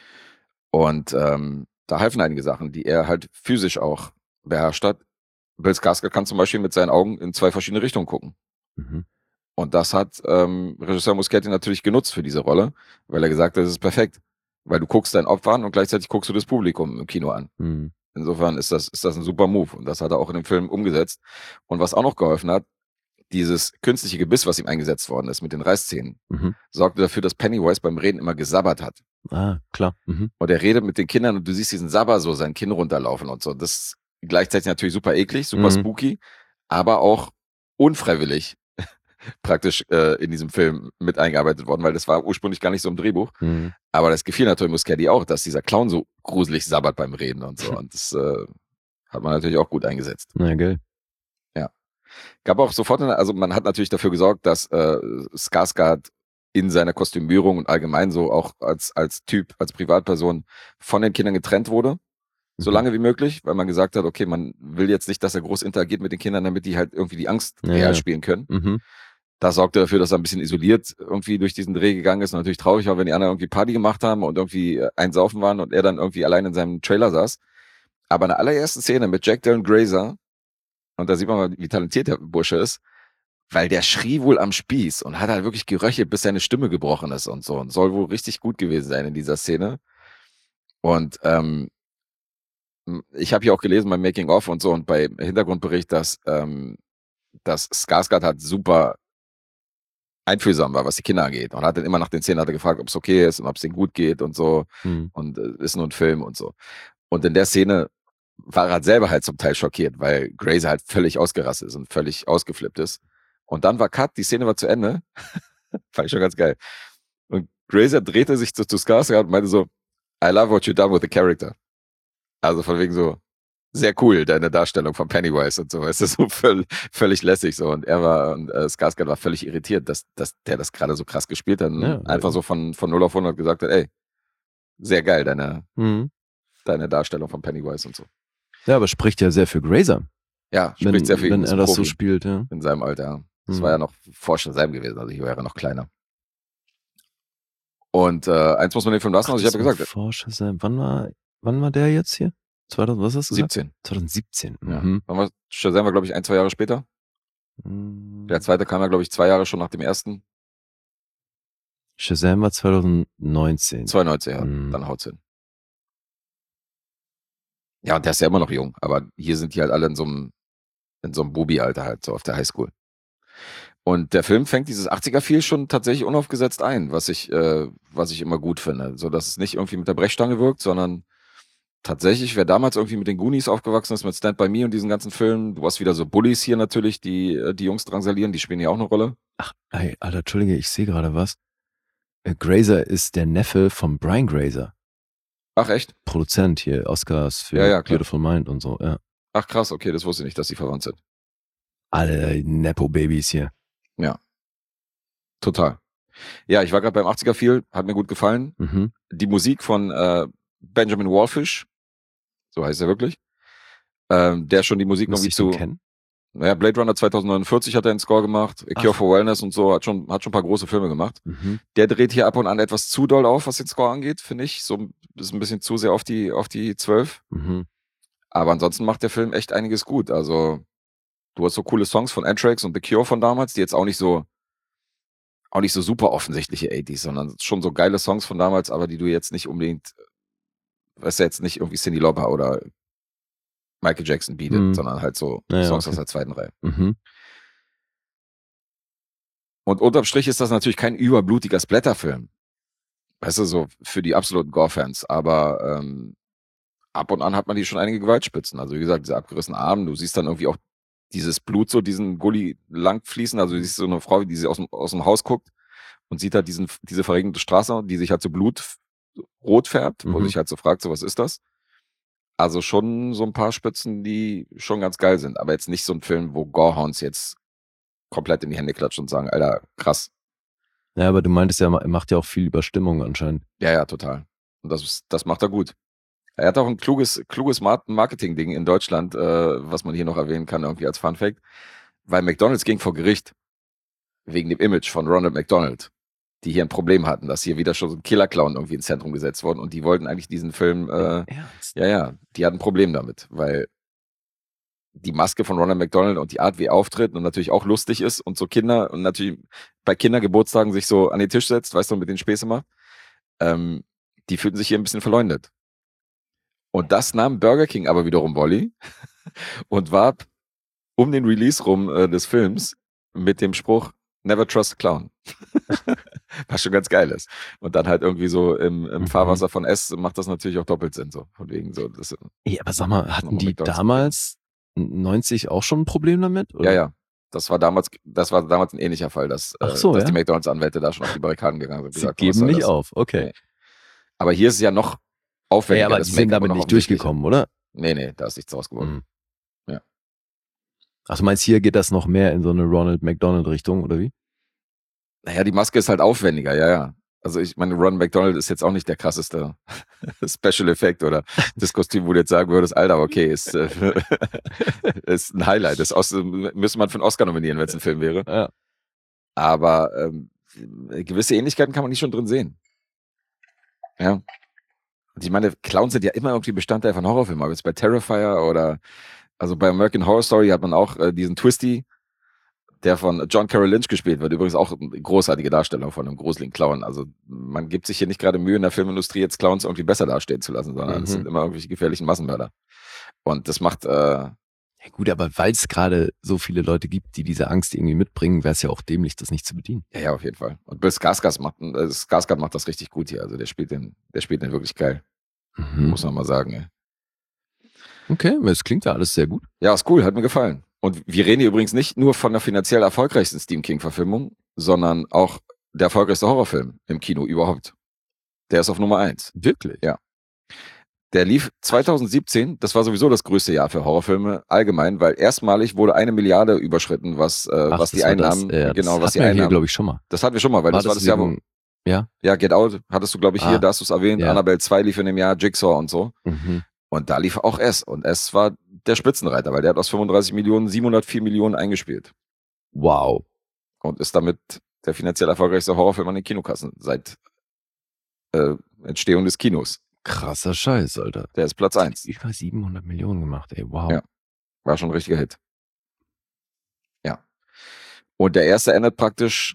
Und ähm, da helfen einige Sachen, die er halt physisch auch beherrscht hat. Bill Skarsgård kann zum Beispiel mit seinen Augen in zwei verschiedene Richtungen gucken. Mhm. Und das hat ähm, Regisseur Muschietti natürlich genutzt für diese Rolle, weil er gesagt hat, das ist perfekt. Weil du guckst dein Opfer an und gleichzeitig guckst du das Publikum im Kino an. Mhm. Insofern ist das, ist das ein super Move. Und das hat er auch in dem Film umgesetzt. Und was auch noch geholfen hat, dieses künstliche Gebiss, was ihm eingesetzt worden ist mit den Reißzähnen, Mhm. sorgte dafür, dass Pennywise beim Reden immer gesabbert hat. Ah, klar. Mhm. Und er redet mit den Kindern und du siehst diesen Sabber so sein Kinn runterlaufen und so. Das ist gleichzeitig natürlich super eklig, super Mhm. spooky, aber auch unfreiwillig praktisch äh, in diesem Film mit eingearbeitet worden, weil das war ursprünglich gar nicht so im Drehbuch. Mhm. Aber das gefiel natürlich Muschietti auch, dass dieser Clown so gruselig sabbert beim Reden und so. Und das äh, hat man natürlich auch gut eingesetzt. Na, geil. Gab auch sofort, eine, also man hat natürlich dafür gesorgt, dass äh, Skarsgård in seiner Kostümierung und allgemein so auch als, als Typ, als Privatperson von den Kindern getrennt wurde. So Mhm. lange wie möglich, weil man gesagt hat, okay, man will jetzt nicht, dass er groß interagiert mit den Kindern, damit die halt irgendwie die Angst Ja, real ja. spielen können. Mhm. Das sorgte dafür, dass er ein bisschen isoliert irgendwie durch diesen Dreh gegangen ist und natürlich traurig war, wenn die anderen irgendwie Party gemacht haben und irgendwie äh, einsaufen waren und er dann irgendwie allein in seinem Trailer saß. Aber in der allerersten Szene mit Jack Dylan Grazer, und da sieht man mal, wie talentiert der Bursche ist, weil der schrie wohl am Spieß und hat halt wirklich geröchelt, bis seine Stimme gebrochen ist und so. Und soll wohl richtig gut gewesen sein in dieser Szene. Und ähm, ich habe hier auch gelesen beim Making-of und so und bei Hintergrundbericht, dass, ähm, dass Skarsgård halt super einfühlsam war, was die Kinder angeht. Und hat dann immer nach den Szenen hat er gefragt, ob es okay ist und ob es denen gut geht und so. Mhm. Und äh, ist nur ein Film und so. Und in der Szene war er halt selber halt zum Teil schockiert, weil Grazer halt völlig ausgerastet ist und völlig ausgeflippt ist. Und dann war Cut, die Szene war zu Ende. Fand ich schon ganz geil. Und Grazer drehte sich zu, zu Skarsgård und meinte so, I love what you've done with the character. Also von wegen so, sehr cool, deine Darstellung von Pennywise und so. Es ist so völlig, völlig lässig so. Und er war, und äh, Skarsgård war völlig irritiert, dass, dass der das gerade so krass gespielt hat und Ja, einfach weil- so von, von null auf hundert gesagt hat, ey, sehr geil, deine, Mhm. deine Darstellung von Pennywise und so. Ja, aber spricht ja sehr für Grazer, Ja, spricht wenn, sehr für ihn. wenn ist er ein das so Profi spielt, ja. in seinem Alter. Ja. Das Mhm. war ja noch vor Shazam gewesen, also hier wäre er noch kleiner. Und äh, eins muss man den Film lassen, Ach, also ich das habe war gesagt, vor Shazam. Wann war, wann war der jetzt hier? zweitausend, was hast du gesagt? siebzehn. zwanzig siebzehn. Ja. Mhm. Wann war- Shazam war, glaube ich, ein, zwei Jahre später. Mhm. Der zweite kam ja, glaube ich, zwei Jahre schon nach dem ersten. Shazam war zwanzig neunzehn. zweiundneunzig, ja, Mhm. dann haut's hin. Ja, und der ist ja immer noch jung, aber hier sind die halt alle in so einem, in so einem Bubi-Alter halt, so auf der Highschool. Und der Film fängt dieses achtziger-Feel schon tatsächlich unaufgesetzt ein, was ich, äh, was ich immer gut finde. So, dass es nicht irgendwie mit der Brechstange wirkt, sondern tatsächlich, wer damals irgendwie mit den Goonies aufgewachsen ist, mit Stand By Me und diesen ganzen Filmen, du hast wieder so Bullies hier natürlich, die, äh, die Jungs drangsalieren, die spielen ja auch eine Rolle. Ach, ey, Alter, Entschuldige, ich sehe gerade was. Äh, Grazer ist der Neffe von Brian Grazer. Ach, echt? Produzent hier, Oscars für Ja, ja, klar. Beautiful Mind und so, ja. Ach, krass, okay, das wusste ich nicht, dass die verwandt sind. Alle Nepo-Babys hier. Total. Ja, ich war gerade beim achtziger-Feel, hat mir gut gefallen. Mhm. Die Musik von äh, Benjamin Wallfish, so heißt er wirklich, ähm, der schon die Musik Müsste irgendwie ich so zu, kennen? naja, Blade Runner zwanzig neunundvierzig hat er einen Score gemacht, A Cure Ach. for Wellness und so, hat schon, hat schon ein paar große Filme gemacht. Mhm. Der dreht hier ab und an etwas zu doll auf, was den Score angeht, finde ich. So ist ein bisschen zu sehr auf die, auf die zwölf. Mhm. Aber ansonsten macht der Film echt einiges gut. Also, du hast so coole Songs von Anthrax und The Cure von damals, die jetzt auch nicht so, auch nicht so super offensichtliche achtziger, sondern schon so geile Songs von damals, aber die du jetzt nicht unbedingt, weißt du, jetzt nicht irgendwie Cyndi Lauper oder Michael Jackson bietet, Mhm. sondern halt so Ja, ja, Songs okay. aus der zweiten Reihe. Mhm. Und unterm Strich ist das natürlich kein überblutiger Splatterfilm. Weißt du, so für die absoluten Gore-Fans, aber ähm, ab und an hat man hier schon einige Gewaltspitzen. Also wie gesagt, diese abgerissenen Arme, du siehst dann irgendwie auch dieses Blut so diesen Gully lang fließen. Also du siehst so eine Frau, wie sie aus dem, aus dem Haus guckt und sieht halt diesen, diese verregnete Straße, die sich halt so Blut f- rot färbt, wo Mhm. sich halt so fragt, so was ist das? Also schon so ein paar Spitzen, die schon ganz geil sind, aber jetzt nicht so ein Film, wo Gorehounds jetzt komplett in die Hände klatschen und sagen, Alter, krass. Ja, aber du meintest ja, er macht ja auch viel über Stimmung anscheinend. Ja, ja, total. Und das, ist- das macht er gut. Er hat auch ein kluges, kluges Mar- Marketing-Ding in Deutschland, äh, was man hier noch erwähnen kann, irgendwie als Funfact. Weil McDonalds ging vor Gericht wegen dem Image von Ronald McDonald, die hier ein Problem hatten, dass hier wieder schon so ein Killer-Clown irgendwie ins Zentrum gesetzt worden und die wollten eigentlich diesen Film, äh, Ernst? ja, ja, die hatten ein Problem damit, weil die Maske von Ronald McDonald und die Art, wie er auftritt und natürlich auch lustig ist und so Kinder und natürlich bei Kindergeburtstagen sich so an den Tisch setzt, weißt du, und mit den Späße macht, ähm, die fühlten sich hier ein bisschen verleumdet. Und das nahm Burger King aber wiederum Volley und war um den Release rum äh, des Films mit dem Spruch Never trust a clown. Was schon ganz geil ist. Und dann halt irgendwie so im, im Mhm. Fahrwasser von S macht das natürlich auch doppelt Sinn. So. Von wegen so. Das, Ja, aber sag mal, hatten Nochmal die McDonald's damals neunzig auch schon ein Problem damit? Oder? ja, ja. Das war damals, das war damals ein ähnlicher Fall, dass, Ach äh, so, dass ja? die McDonalds-Anwälte da schon auf die Barrikaden gegangen sind. Sie gesagt, was geben soll nicht das? auf, okay. Nee. Aber hier ist es ja noch aufwendiger. Ja, aber das die sind Make-up damit und noch nicht offensichtlicher. durchgekommen, oder? Nee, nee, da ist nichts draus geworden. Mhm. Ja. Ach, du meinst, hier geht das noch mehr in so eine Ronald McDonald-Richtung, oder wie? Naja, die Maske ist halt aufwendiger, ja, ja. Also ich meine, Ron McDonald ist jetzt auch nicht der krasseste Special Effekt oder das Kostüm, wo du jetzt sagen würdest, Alter, okay, ist, äh, ist ein Highlight. Das Os- müsste man für einen Oscar nominieren, wenn es ein Film wäre. Ja. Aber ähm, gewisse Ähnlichkeiten kann man nicht schon drin sehen. Ja. Und ich meine, Clowns sind ja immer irgendwie Bestandteil von Horrorfilmen. Aber jetzt bei Terrifier oder also bei American Horror Story hat man auch äh, diesen Twisty, der von John Carroll Lynch gespielt wird. Übrigens auch eine großartige Darstellung von einem gruseligen Clown. Also man gibt sich hier nicht gerade Mühe in der Filmindustrie, jetzt Clowns irgendwie besser dastehen zu lassen, sondern Mhm. es sind immer irgendwelche gefährlichen Massenmörder. Und das macht, äh, Ja gut, aber weil es gerade so viele Leute gibt, die diese Angst irgendwie mitbringen, wäre es ja auch dämlich, das nicht zu bedienen. ja, ja, auf jeden Fall. Und Bill Skarsgård macht, äh, Skarsgård macht das richtig gut hier. Also der spielt den, der spielt den wirklich geil. Mhm. Muss man mal sagen, ey. Okay, es klingt ja alles sehr gut. Ja, ist cool, hat mir gefallen. Und wir reden hier übrigens nicht nur von der finanziell erfolgreichsten Stephen King-Verfilmung, sondern auch der erfolgreichste Horrorfilm im Kino überhaupt. Der ist auf Nummer eins. Wirklich? Ja. Der lief zwanzig siebzehn, das war sowieso das größte Jahr für Horrorfilme allgemein, weil erstmalig wurde eine Milliarde überschritten, was, äh, Ach, was die das war Einnahmen, das, äh, genau, das was die hatten wir hier, Einnahmen. glaube ich, schon mal. Das hatten wir schon mal, weil das war das Jahr, wo, wegen- Ja? ja, Get Out hattest du, glaube ich, hier, Ah, da hast du es erwähnt, ja. Annabelle zwei lief in dem Jahr, Jigsaw und so. Mhm. Und da lief auch S. Und S war der Spitzenreiter, weil der hat aus fünfunddreißig Millionen siebenhundertvier Millionen eingespielt. Wow. Und ist damit der finanziell erfolgreichste Horrorfilm an den Kinokassen seit äh, Entstehung des Kinos. Krasser Scheiß, Alter. Der ist Platz eins. Über siebenhundert Millionen gemacht, ey, wow. Ja. War schon ein richtiger Hit. Ja. Und der erste endet praktisch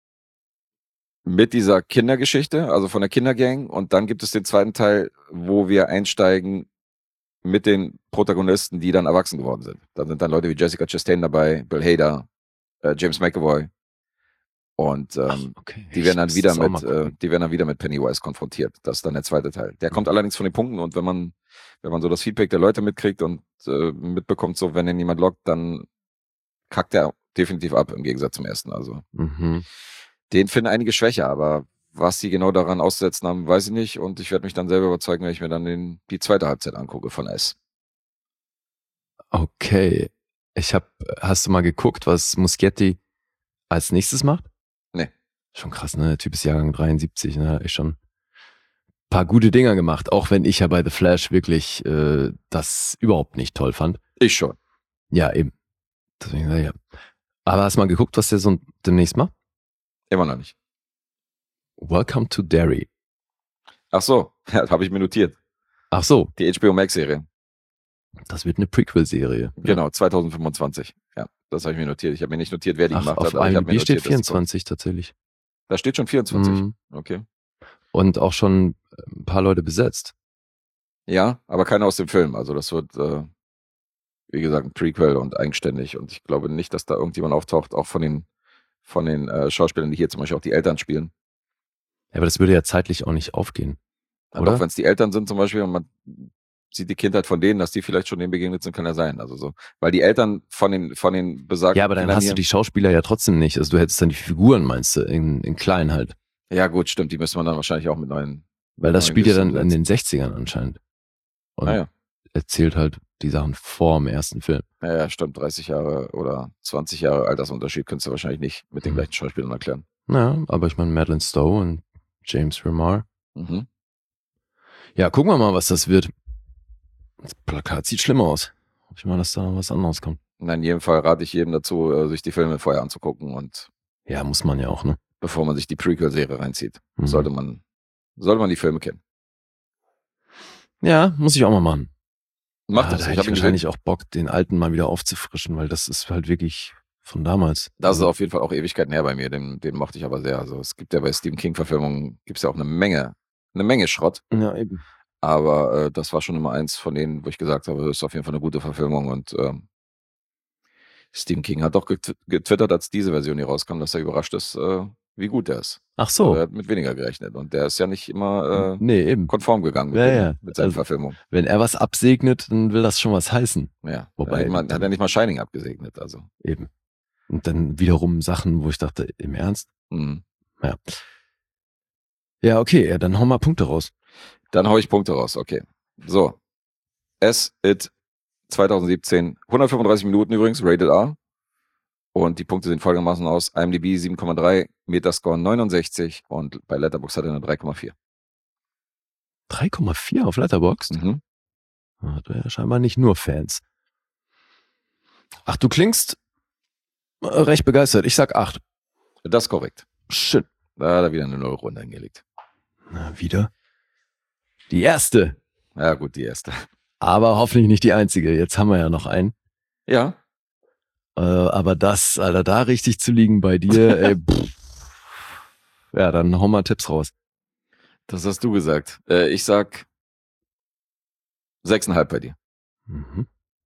mit dieser Kindergeschichte, also von der Kindergang. Und dann gibt es den zweiten Teil, wo wir einsteigen mit den Protagonisten, die dann erwachsen geworden sind. Da sind dann Leute wie Jessica Chastain dabei, Bill Hader, äh, James McAvoy. Und ähm, Ach, okay. die werden dann Ich wieder muss das auch mit, mal äh, gucken. die werden dann wieder mit Pennywise konfrontiert. Das ist dann der zweite Teil. Der kommt allerdings von den Punkten und wenn man, wenn man so das Feedback der Leute mitkriegt und äh, mitbekommt, so wenn ihn jemand lockt, dann kackt er definitiv ab im Gegensatz zum ersten. Also Mhm. den finden einige schwächer, aber was sie genau daran auszusetzen haben, weiß ich nicht. Und ich werde mich dann selber überzeugen, wenn ich mir dann den, die zweite Halbzeit angucke von S. Okay. Ich hab, hast du mal geguckt, was Muschietti als nächstes macht? Nee. Schon krass, ne? Der Typ ist Jahrgang dreiundsiebzig, ne? Hat echt schon ein paar gute Dinger gemacht, auch wenn ich ja bei The Flash wirklich äh, das überhaupt nicht toll fand. Ich schon. Ja, eben. Deswegen, ja. Aber hast du mal geguckt, was der so demnächst macht? Immer noch nicht. Welcome to Derry. Ach so, ja, habe ich mir notiert. Ach so, Die H B O Max-Serie. das wird eine Prequel-Serie. Genau, zwanzig fünfundzwanzig. Ja, das habe ich mir notiert. Ich habe mir nicht notiert, wer die Ach, gemacht auf hat. aber ich habe mir IMDb steht notiert, dass die vierundzwanzig tatsächlich. kommt. Da steht schon vierundzwanzig. Mhm. Okay. Und auch schon ein paar Leute besetzt. Ja, aber keiner aus dem Film. Also das wird, äh, wie gesagt, ein Prequel und eigenständig. Und ich glaube nicht, dass da irgendjemand auftaucht, auch von den, von den äh, Schauspielern, die hier zum Beispiel auch die Eltern spielen. Ja, aber das würde ja zeitlich auch nicht aufgehen. Aber Oder? auch wenn es die Eltern sind zum Beispiel und man sieht die Kindheit von denen, dass die vielleicht schon denen begegnet sind, kann ja sein. Also so, weil die Eltern von den, von den besagten Ja, aber dann Kindern hast hier, du die Schauspieler ja trotzdem nicht. Also du hättest dann die Figuren, meinst du, in, in klein halt. Ja gut, stimmt, die müsste man dann wahrscheinlich auch mit neuen. Weil das Neuen spielt ja dann Gesichtern in den sechzigern anscheinend. Und Ah ja. erzählt halt die Sachen vor dem ersten Film. Ja, ja, stimmt, dreißig Jahre oder zwanzig Jahre Altersunterschied könntest du wahrscheinlich nicht mit den Mhm. gleichen Schauspielern erklären. Naja, aber ich meine Madeleine Stowe und James Remar. Mhm. Ja, gucken wir mal, was das wird. Das Plakat sieht schlimm aus. Hoffe ich mal, dass da was anderes kommt. Na, in jedem Fall rate ich jedem dazu, äh, sich die Filme vorher anzugucken und Ja, muss man ja auch, ne? bevor man sich die Prequel-Serie reinzieht, Mhm. sollte man, sollte man die Filme kennen. Ja, muss ich auch mal machen. Mach ja, das. Da Ich hätte habe ich ihn gesehen. wahrscheinlich auch Bock, den alten mal wieder aufzufrischen, weil das ist halt wirklich von damals. Das ist auf jeden Fall auch Ewigkeiten her bei mir. Den, den mochte ich aber sehr. Also es gibt ja bei Stephen King-Verfilmungen gibt's ja auch eine Menge, eine Menge Schrott. Ja, eben. Aber äh, das war schon immer eins von denen, wo ich gesagt habe, das ist auf jeden Fall eine gute Verfilmung. Und ähm, Stephen King hat doch getw- getwittert, als diese Version hier rauskam, dass er überrascht ist, äh, wie gut der ist. Ach So. so. Er hat mit weniger gerechnet. Und der ist ja nicht immer äh, Nee, eben. konform gegangen mit, Ja, dem, ja. mit seinen Also- Verfilmungen. Wenn er was absegnet, dann will das schon was heißen. Ja. Wobei- Wobei, hat, hat er nicht mal Shining abgesegnet. Also. Eben. Und dann wiederum Sachen, wo ich dachte, im Ernst? Mhm. Ja. Ja, okay, ja, dann hau mal Punkte raus. Dann hau ich Punkte raus, okay. So. S It zwanzig siebzehn, hundertfünfunddreißig Minuten übrigens, Rated R. Und die Punkte sehen folgendermaßen aus. IMDb sieben Komma drei, Metascore neunundsechzig und bei Letterboxd hat er eine drei Komma vier. drei Komma vier auf Letterboxd? Mhm. Hat er ja scheinbar nicht nur Fans. Ach, du klingst äh, recht begeistert. Ich sag acht. Das ist korrekt. Shit. Da hat er wieder eine Null Runde hingelegt. Na, wieder. Die erste. Ja gut, die erste. Aber hoffentlich nicht die einzige. Jetzt haben wir ja noch einen. Ja. Äh, aber das, Alter, da richtig zu liegen bei dir, ey, pff. Ja, dann hau mal Tipps raus. Das hast du gesagt. Äh, ich sag sechseinhalb bei dir. Mhm.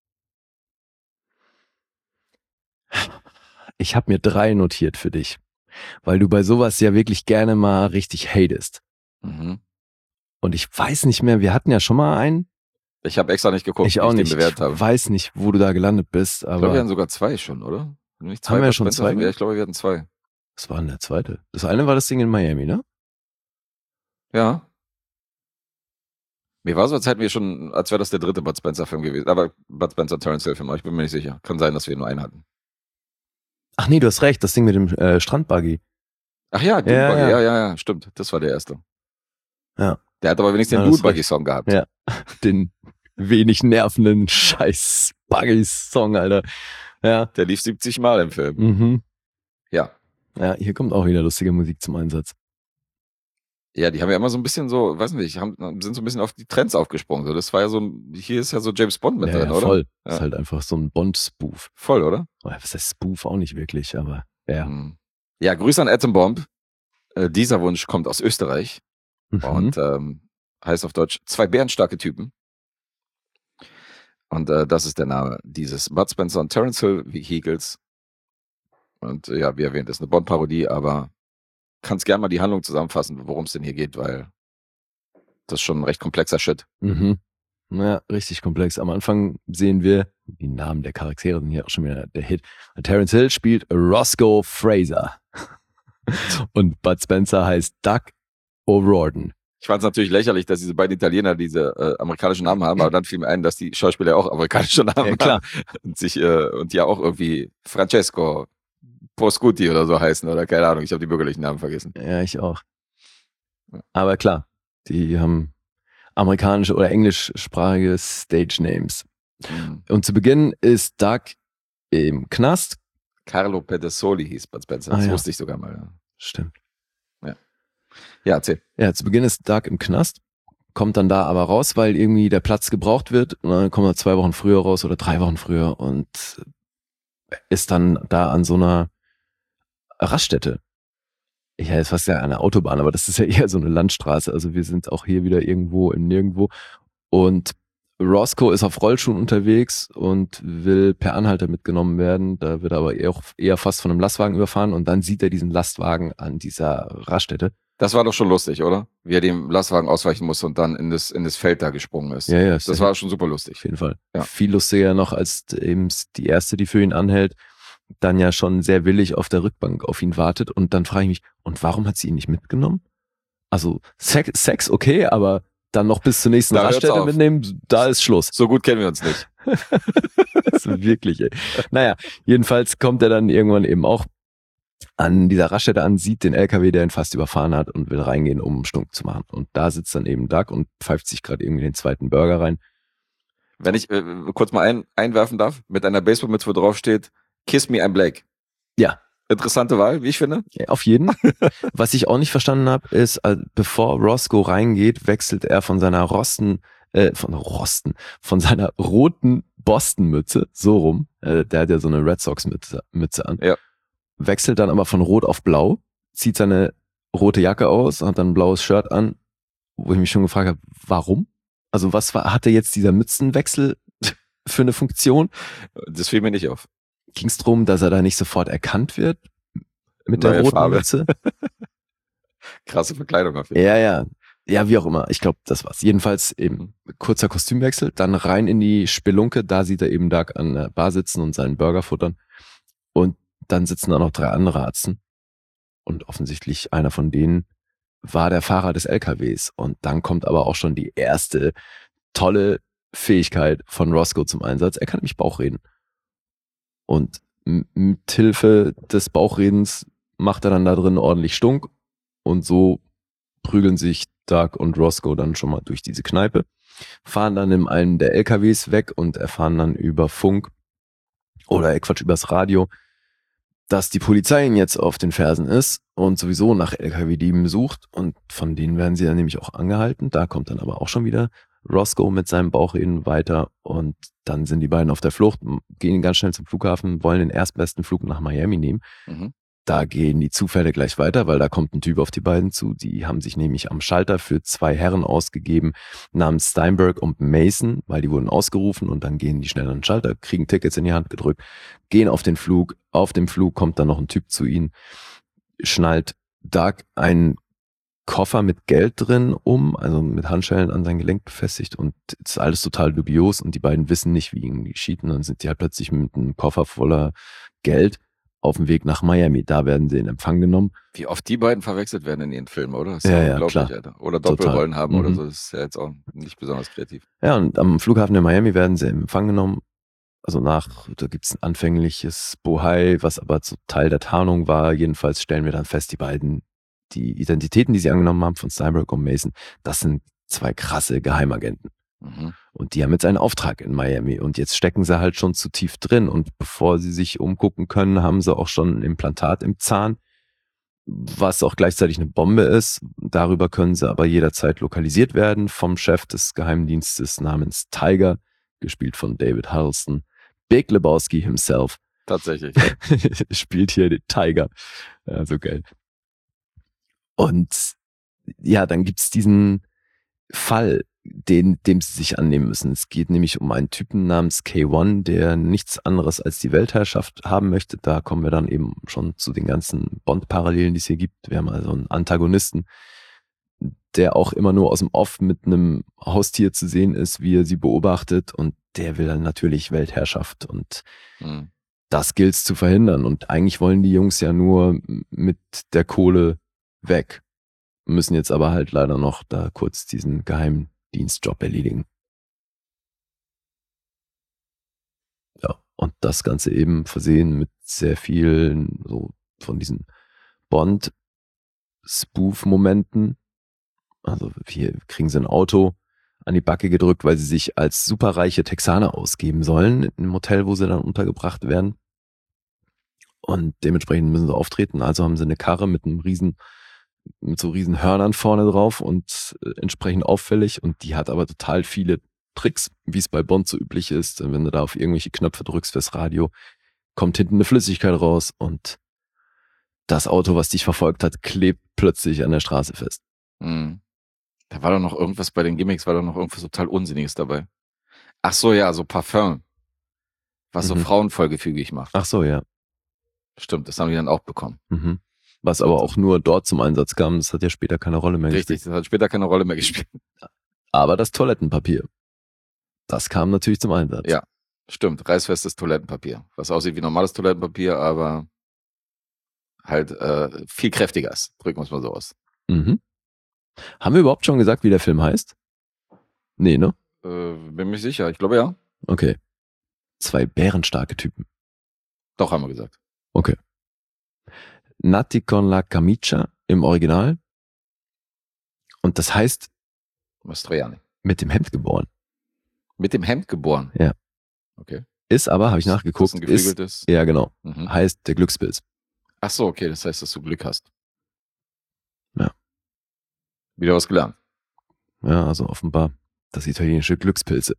Ich habe mir drei notiert für dich, weil du bei sowas ja wirklich gerne mal richtig hatest. Mhm. Und ich weiß nicht mehr, wir hatten ja schon mal einen. Ich habe extra nicht geguckt, Ich auch wie ich nicht. den bewertet Ich habe. weiß nicht, wo du da gelandet bist, Ich glaube, wir aber hatten sogar zwei schon, oder? Nicht Haben wir Bud schon Spencer zwei Filme? Ja, gemacht? ich glaube, wir hatten zwei. was war denn der zweite? Das eine war das Ding in Miami, ne? Ja. Mir war so, als hätten wir schon, als wäre das der dritte Bud Spencer Film gewesen. Aber Bud Spencer Terence Hill Film, aber ich bin mir nicht sicher. Kann sein, dass wir nur einen hatten. Ach nee, du hast recht, das Ding mit dem äh, Strandbuggy. Ach ja, Dune Ja, Buggy. ja. Ja, ja, ja, stimmt. Das war der erste. Ja. Der hat aber wenigstens Ja, den das Dune ist Buggy Song gehabt. Ja. Den wenig nervenden scheiß Buggy-Song, Alter. Ja. Der lief siebzig Mal im Film. Mhm. Ja. Ja, hier kommt auch wieder lustige Musik zum Einsatz. Ja, die haben ja immer so ein bisschen so, weiß nicht, haben, sind so ein bisschen auf die Trends aufgesprungen. So, das war ja so, ein- hier ist ja so James Bond mit ja, drin, ja, oder? voll. Ja. Ist halt einfach so ein Bond-Spoof. Voll, oder? Oder was heißt Spoof auch nicht wirklich, aber ja. Mhm. Ja, Grüße an Atom Bomb. Äh, dieser Wunsch kommt aus Österreich Mhm. und ähm, heißt auf Deutsch zwei bärenstarke Typen. Und äh, das ist der Name dieses Bud Spencer und Terence Hill Vehicles. Und äh, ja, wie erwähnt, ist eine Bond-Parodie, aber kannst gerne mal die Handlung zusammenfassen, worum es denn hier geht, weil das ist schon ein recht komplexer Shit. Mhm. Ja, richtig komplex. Am Anfang sehen wir, die Namen der Charaktere sind hier auch schon wieder der Hit. Terence Hill spielt Roscoe Fraser. Und Bud Spencer heißt Doug O'Riordan. Ich fand es natürlich lächerlich, dass diese beiden Italiener diese äh, amerikanischen Namen haben, aber dann fiel mir ein, dass die Schauspieler auch amerikanische Namen Ja, klar. haben und sich äh, und ja auch irgendwie Francesco Proscuti oder so heißen oder keine Ahnung, ich habe die bürgerlichen Namen vergessen. Ja, ich auch. Aber klar, die haben amerikanische oder englischsprachige Stage Names. Mhm. Und zu Beginn ist Doug im Knast. Carlo Pedersoli hieß Bud Spencer, Ah, das ja. wusste ich sogar mal. Ja. Stimmt. Ja, erzähl. Ja, zu Beginn ist Doug im Knast, kommt dann da aber raus, weil irgendwie der Platz gebraucht wird. Und dann kommt er zwei Wochen früher raus oder drei Wochen früher und ist dann da an so einer Raststätte. Ich hätte fast ja eine Autobahn, aber das ist ja eher so eine Landstraße. Also wir sind auch hier wieder irgendwo im Nirgendwo. Und Roscoe ist auf Rollschuhen unterwegs und will per Anhalter mitgenommen werden. Da wird er aber eher, eher fast von einem Lastwagen überfahren und dann sieht er diesen Lastwagen an dieser Raststätte. Das war doch schon lustig, oder? Wie er dem Lastwagen ausweichen musste und dann in das, in das Feld da gesprungen ist. Ja, ja, Das war schon super lustig. auf jeden Fall. Ja. Viel lustiger noch als eben die erste, die für ihn anhält, dann ja schon sehr willig auf der Rückbank auf ihn wartet. Und dann frage ich mich, und warum hat sie ihn nicht mitgenommen? Also Sex, Sex okay, aber dann noch bis zur nächsten Da hört's Raststätte auf. mitnehmen, da ist Schluss. So gut kennen wir uns nicht. Also wirklich, ey. Naja, jedenfalls kommt er dann irgendwann eben auch an dieser Raststätte an, sieht den L K W, der ihn fast überfahren hat und will reingehen, um Stunk zu machen. Und da sitzt dann eben Doug und pfeift sich gerade irgendwie den zweiten Burger rein. Wenn ich äh, kurz mal ein, einwerfen darf, mit einer Baseballmütze, wo drauf steht, Kiss me, I'm Blake. Ja. Interessante Wahl, wie ich finde. Ja, auf jeden. Was ich auch nicht verstanden habe, ist, äh, bevor Roscoe reingeht, wechselt er von seiner Rosten, äh, von Rosten, von seiner roten Boston-Mütze, so rum, äh, der hat ja so eine Red Sox-Mütze Mütze an, Ja. wechselt dann aber von rot auf blau, zieht seine rote Jacke aus, hat dann ein blaues Shirt an, wo ich mich schon gefragt habe, warum? Also was war, hatte jetzt dieser Mützenwechsel für eine Funktion? Das fiel mir nicht auf. Ging es darum, dass er da nicht sofort erkannt wird mit der Neue roten Farbe. Mütze? Krasse Verkleidung auf jeden Ja, ja. Ja, wie auch immer. Ich glaube, das war's. Jedenfalls eben kurzer Kostümwechsel, dann rein in die Spelunke. Da sieht er eben Doug an der Bar sitzen und seinen Burger futtern. Und dann sitzen da noch drei andere Arzten. Und offensichtlich einer von denen war der Fahrer des L K Ws. Und dann kommt aber auch schon die erste tolle Fähigkeit von Roscoe zum Einsatz. Er kann nämlich Bauchreden. Und m- mit Hilfe des Bauchredens macht er dann da drin ordentlich Stunk. Und so prügeln sich Doug und Roscoe dann schon mal durch diese Kneipe, fahren dann in einem der L K Ws weg und erfahren dann über Funk oder äh, Quatsch, übers Radio, dass die Polizei ihnen jetzt auf den Fersen ist und sowieso nach L K W-Dieben sucht, und von denen werden sie dann nämlich auch angehalten. Da kommt dann aber auch schon wieder Roscoe mit seinem Bauchreden weiter, und dann sind die beiden auf der Flucht, gehen ganz schnell zum Flughafen, wollen den erstbesten Flug nach Miami nehmen. Mhm. Da gehen die Zufälle gleich weiter, weil da kommt ein Typ auf die beiden zu. Die haben sich nämlich am Schalter für zwei Herren ausgegeben, namens Steinberg und Mason, weil die wurden ausgerufen, und dann gehen die schnell an den Schalter, kriegen Tickets in die Hand gedrückt, gehen auf den Flug. Auf dem Flug kommt dann noch ein Typ zu ihnen, schnallt Doug einen Koffer mit Geld drin um, also mit Handschellen an sein Gelenk befestigt, und es ist alles total dubios, und die beiden wissen nicht, wie ihnen geschieht, und dann sind die halt plötzlich mit einem Koffer voller Geld auf dem Weg nach Miami. Da werden sie in Empfang genommen. Wie oft die beiden verwechselt werden in ihren Filmen, oder? Das ist Ja, ja, unglaublich, klar. Alter. Oder Total. Doppelrollen haben Mhm. oder so. Das ist ja jetzt auch nicht besonders kreativ. Ja, und am Flughafen in Miami werden sie in Empfang genommen. Also nach, da gibt's ein anfängliches Bohai, was aber so Teil der Tarnung war. Jedenfalls stellen wir dann fest, die beiden, die Identitäten, die sie angenommen haben von Steinberg und Mason, das sind zwei krasse Geheimagenten. Mhm. Und die haben jetzt einen Auftrag in Miami, und jetzt stecken sie halt schon zu tief drin, und bevor sie sich umgucken können, haben sie auch schon ein Implantat im Zahn, was auch gleichzeitig eine Bombe ist. Darüber können sie aber jederzeit lokalisiert werden vom Chef des Geheimdienstes namens Tiger, gespielt von David Huddleston. Big Lebowski himself Tatsächlich. spielt hier den Tiger. Ja, so geil. Und ja, dann gibt's diesen Fall, den, dem sie sich annehmen müssen. Es geht nämlich um einen Typen namens K eins, der nichts anderes als die Weltherrschaft haben möchte. Da kommen wir dann eben schon zu den ganzen Bond-Parallelen, die es hier gibt. Wir haben also einen Antagonisten, der auch immer nur aus dem Off mit einem Haustier zu sehen ist, wie er sie beobachtet, und der will dann natürlich Weltherrschaft, und Mhm. das gilt's zu verhindern. Und eigentlich wollen die Jungs ja nur mit der Kohle weg, müssen jetzt aber halt leider noch da kurz diesen Geheimdienstjob erledigen. Ja, und das Ganze eben versehen mit sehr vielen so von diesen Bond-Spoof-Momenten. Also hier kriegen sie ein Auto an die Backe gedrückt, weil sie sich als superreiche Texaner ausgeben sollen im Hotel, wo sie dann untergebracht werden. Und dementsprechend müssen sie auftreten. Also haben sie eine Karre mit einem riesen, mit so riesen Hörnern vorne drauf und äh, entsprechend auffällig. Und die hat aber total viele Tricks, wie es bei Bond so üblich ist. Wenn du da auf irgendwelche Knöpfe drückst fürs Radio, kommt hinten eine Flüssigkeit raus, und das Auto, was dich verfolgt hat, klebt plötzlich an der Straße fest. Mhm. Da war doch noch irgendwas bei den Gimmicks, war doch noch irgendwas total Unsinniges dabei. Ach so, ja, so Parfum. Was so Mhm. Frauen vollgefügig macht. Ach so, ja. Stimmt, das haben die dann auch bekommen. Mhm. Was aber auch nur dort zum Einsatz kam, das hat ja später keine Rolle mehr Richtig, gespielt. das hat später keine Rolle mehr gespielt. Aber das Toilettenpapier, das kam natürlich zum Einsatz. Ja, stimmt. Reißfestes Toilettenpapier. Was aussieht wie normales Toilettenpapier, aber halt äh, viel kräftiger ist. Drücken wir es mal so aus. Mhm. Haben wir überhaupt schon gesagt, wie der Film heißt? Nee, ne? Äh, bin mir sicher. Ich glaube ja. Okay. Zwei bärenstarke Typen. Doch, haben wir gesagt. Okay. Nati con la camicia im Original. Und das heißt, Mastroianni. mit dem Hemd geboren. Mit dem Hemd geboren. Ja. Okay. Ist aber, habe ich Das nachgeguckt, ist ein ist, geflügeltes. ja genau, Mhm. heißt der Glückspilz. Ach so, okay. Das heißt, dass du Glück hast. Ja. Wieder was gelernt. Ja, also offenbar das italienische Glückspilze.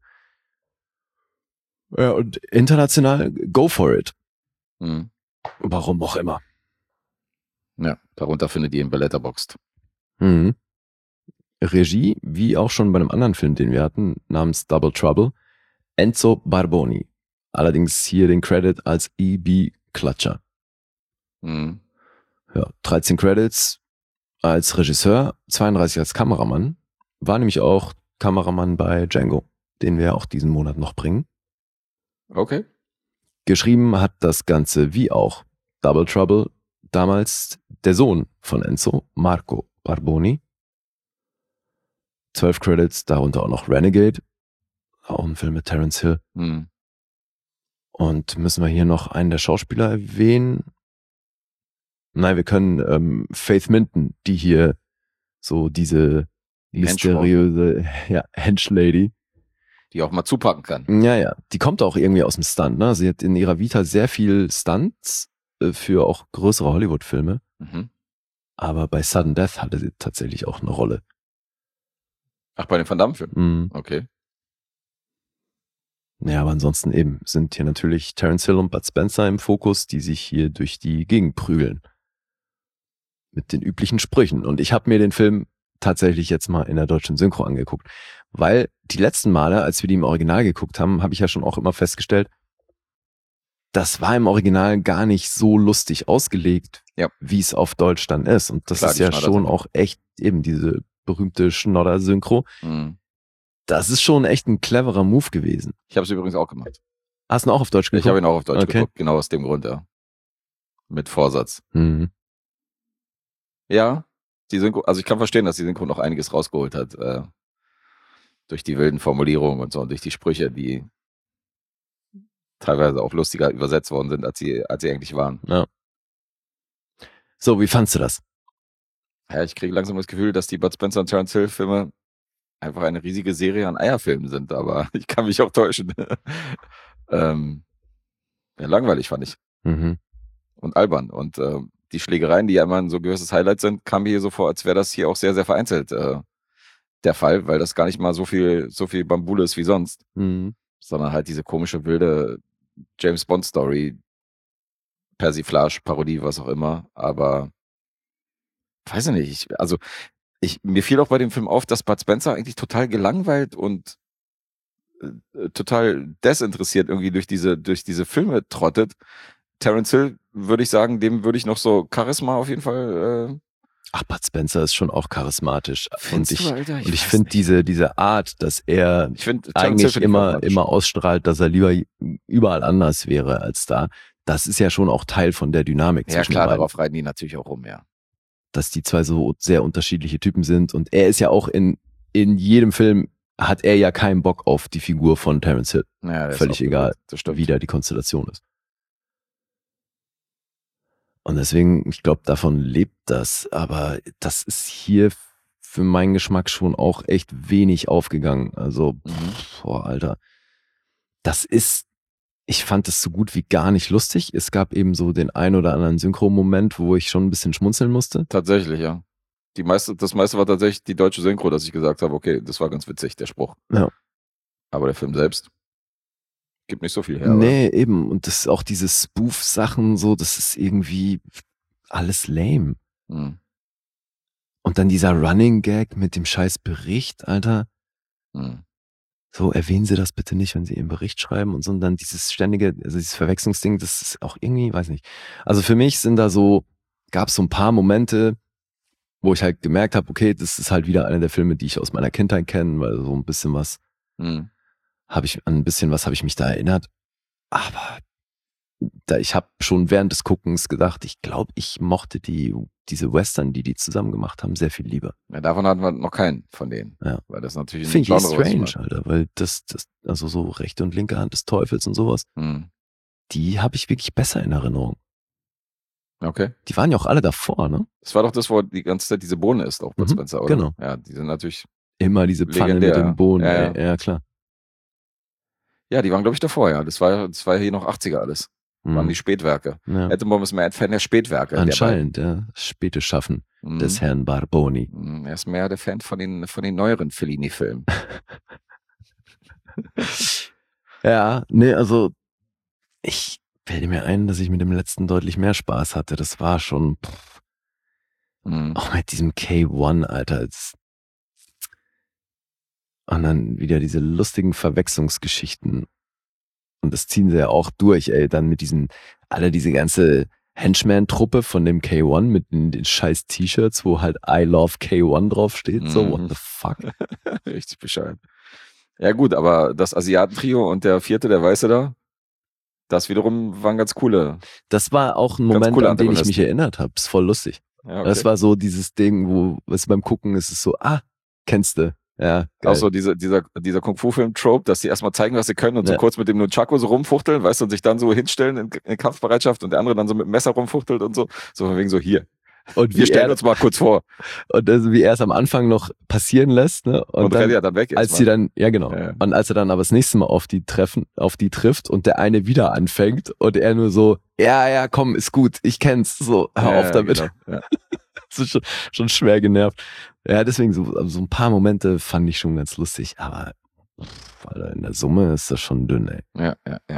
Ja, und international, go for it. Mhm. Warum auch immer. Ja, darunter findet ihr ihn bei Letterboxd. Mhm. Regie, wie auch schon bei einem anderen Film, den wir hatten, namens Double Trouble, Enzo Barboni. Allerdings hier den Credit als E B Clutcher. Mhm. Ja, dreizehn Credits als Regisseur, zweiunddreißig als Kameramann. War nämlich auch Kameramann bei Django, den wir auch diesen Monat noch bringen. Okay. Geschrieben hat das Ganze wie auch Double Trouble damals der Sohn von Enzo, Marco Barboni. Zwölf Credits, darunter auch noch Renegade, auch ein Film mit Terence Hill. Mhm. Und müssen wir hier noch einen der Schauspieler erwähnen? Nein, wir können ähm, Faith Minton, die hier so diese mysteriöse ja, Hench-Lady. Die auch mal zupacken kann. Ja, ja. Die kommt auch irgendwie aus dem Stunt. Ne? Sie hat in ihrer Vita sehr viel Stunts äh, für auch größere Hollywood-Filme. Mhm. Aber bei Sudden Death hatte sie tatsächlich auch eine Rolle. Ach, bei den Van Damme-Filmen? Mhm. Okay. Ja, aber ansonsten eben sind hier natürlich Terence Hill und Bud Spencer im Fokus, die sich hier durch die Gegend prügeln. Mit den üblichen Sprüchen. Und ich habe mir den Film tatsächlich jetzt mal in der deutschen Synchro angeguckt. Weil die letzten Male, als wir die im Original geguckt haben, habe ich ja schon auch immer festgestellt, das war im Original gar nicht so lustig ausgelegt, ja. wie es auf Deutsch dann ist. Und das Klar, ist ja die schon auch echt eben diese berühmte Schnodder-Synchro. Mhm. Das ist schon echt ein cleverer Move gewesen. Ich habe es übrigens auch gemacht. Hast du ihn auch auf Deutsch geguckt? Ich habe ihn auch auf Deutsch Okay. geguckt, genau aus dem Grund, ja. Mit Vorsatz. Mhm. Ja, die Synchro, also ich kann verstehen, dass die Synchro noch einiges rausgeholt hat. Äh, durch die wilden Formulierungen und so und durch die Sprüche, die teilweise auch lustiger übersetzt worden sind, als sie, als sie eigentlich waren. Ja. So, wie fandst du das? Ja, ich kriege langsam das Gefühl, dass die Bud Spencer und Terence Hill Filme einfach eine riesige Serie an Eierfilmen sind, aber ich kann mich auch täuschen. ähm, ja, langweilig fand ich. Mhm. Und albern. Und äh, die Schlägereien, die ja immer ein so gewisses Highlight sind, kam mir hier so vor, als wäre das hier auch sehr, sehr vereinzelt äh, der Fall, weil das gar nicht mal so viel, so viel Bambule ist wie sonst, Mhm. sondern halt diese komische, wilde James-Bond-Story, Persiflage, Parodie, was auch immer, aber weiß ich nicht, ich, also ich, mir fiel auch bei dem Film auf, dass Bud Spencer eigentlich total gelangweilt und äh, total desinteressiert irgendwie durch diese, durch diese Filme trottet. Terence Hill, würde ich sagen, dem würde ich noch so Charisma auf jeden Fall. Äh, Ach, Bud Spencer ist schon auch charismatisch. Und ich, du, Alter? und ich weiß finde nicht. diese, diese Art, dass er ich find, Terence Hill eigentlich find ich immer, sympathisch. immer ausstrahlt, dass er lieber überall anders wäre als da. Das ist ja schon auch Teil von der Dynamik Ja zwischen klar, den beiden. darauf reiten die natürlich auch rum, ja. Dass die zwei so sehr unterschiedliche Typen sind. Und er ist ja auch in, in jedem Film hat er ja keinen Bock auf die Figur von Terence Hill. Ja, der ist Völlig auch egal, gut. Das stimmt. wie da die Konstellation ist. Und deswegen, ich glaube, davon lebt das. Aber das ist hier für meinen Geschmack schon auch echt wenig aufgegangen. Also, Mhm. pff, boah, Alter. Das ist, ich fand das so gut wie gar nicht lustig. Es gab eben so den ein oder anderen Synchro-Moment, wo ich schon ein bisschen schmunzeln musste. Tatsächlich, ja. Die meiste, das meiste war tatsächlich die deutsche Synchro, dass ich gesagt habe, okay, das war ganz witzig, der Spruch. Ja. Aber der Film selbst gibt nicht so viel her. Nee, eben. Und das auch diese Spoof-Sachen, so, das ist irgendwie alles lame. Oder? Mhm. Und dann dieser Running Gag mit dem scheiß Bericht, Alter. Mhm. So, erwähnen Sie das bitte nicht, wenn Sie Ihren Bericht schreiben und so. Und dann dieses ständige, also dieses Verwechslungsding, das ist auch irgendwie, weiß nicht. Also für mich sind da so, gab es so ein paar Momente, wo ich halt gemerkt habe, okay, das ist halt wieder einer der Filme, die ich aus meiner Kindheit kenne, weil so ein bisschen was Mhm. habe ich, an ein bisschen was habe ich mich da erinnert. Aber da, ich habe schon während des Guckens gedacht, ich glaube, ich mochte die, diese Western, die die zusammen gemacht haben, sehr viel lieber. Ja, davon hatten wir noch keinen von denen. Ja. Weil das natürlich Finde ich eh was strange, macht. Alter, weil das, das, also so rechte und linke Hand des Teufels und sowas, Mhm. die habe ich wirklich besser in Erinnerung. Okay. Die waren ja auch alle davor, ne? Das war doch das, wo die ganze Zeit diese Bohne ist, auch bei Mhm, Spencer, oder? genau. Ja, die sind natürlich, Immer diese Pfanne Legendär, mit dem Bohnen. ja, Ja, ja. ja, klar. ja, die waren, glaube ich, davor, ja. Das war, das war hier noch achtziger alles. Waren Mhm. die Spätwerke. Ja. Attenborough ist mehr ein Fan der Spätwerke. Anscheinend, ja. Das späte Schaffen Der beiden. des Herrn Barboni. Mhm. Er ist mehr der Fan von den, von den neueren Fellini-Filmen. Ja, nee, also ich fällt mir ein, dass ich mit dem letzten deutlich mehr Spaß hatte. Das war schon, pff, Mhm. auch mit diesem K eins, Alter. Das, Und dann wieder diese lustigen Verwechslungsgeschichten. Und das ziehen sie ja auch durch, ey. Dann mit diesen, alle diese ganze Henchman-Truppe von dem K eins mit den, den scheiß T-Shirts, wo halt I love K eins draufsteht. So, Mhm. what the fuck? Richtig bescheuert. Ja gut, aber das Asiatentrio und der vierte, der Weiße da, das wiederum waren ganz coole. Das war auch ein Ganz Moment, coole an den ich mich Antagonisten. erinnert habe. Ist voll lustig. Ja, okay. Das war so dieses Ding, wo es beim Gucken ist es so, ah, kennst du. Ja, geil. Auch so diese, dieser, dieser Kung-Fu-Film-Trope, dass die erstmal zeigen, was sie können und Ja. so kurz mit dem Nunchaku so rumfuchteln, weißt du, und sich dann so hinstellen in, in Kampfbereitschaft und der andere dann so mit dem Messer rumfuchtelt und so. So von wegen so, hier, Und wir wie stellen er, uns mal kurz vor. und also wie er es am Anfang noch passieren lässt, ne? Und, Und, dann, rennt ja dann weg. als erstmal. sie dann, ja genau. Ja, ja. Und als er dann aber das nächste Mal auf die treffen, auf die trifft und der eine wieder anfängt und er nur so, ja, ja, komm, ist gut, ich kenn's, so, hör Ja, auf damit. genau. Ja. Das ist schon, schon schwer genervt. Ja, deswegen so, so ein paar Momente fand ich schon ganz lustig, aber pff, Alter, in der Summe ist das schon dünn, ey. Ja, ja, ja.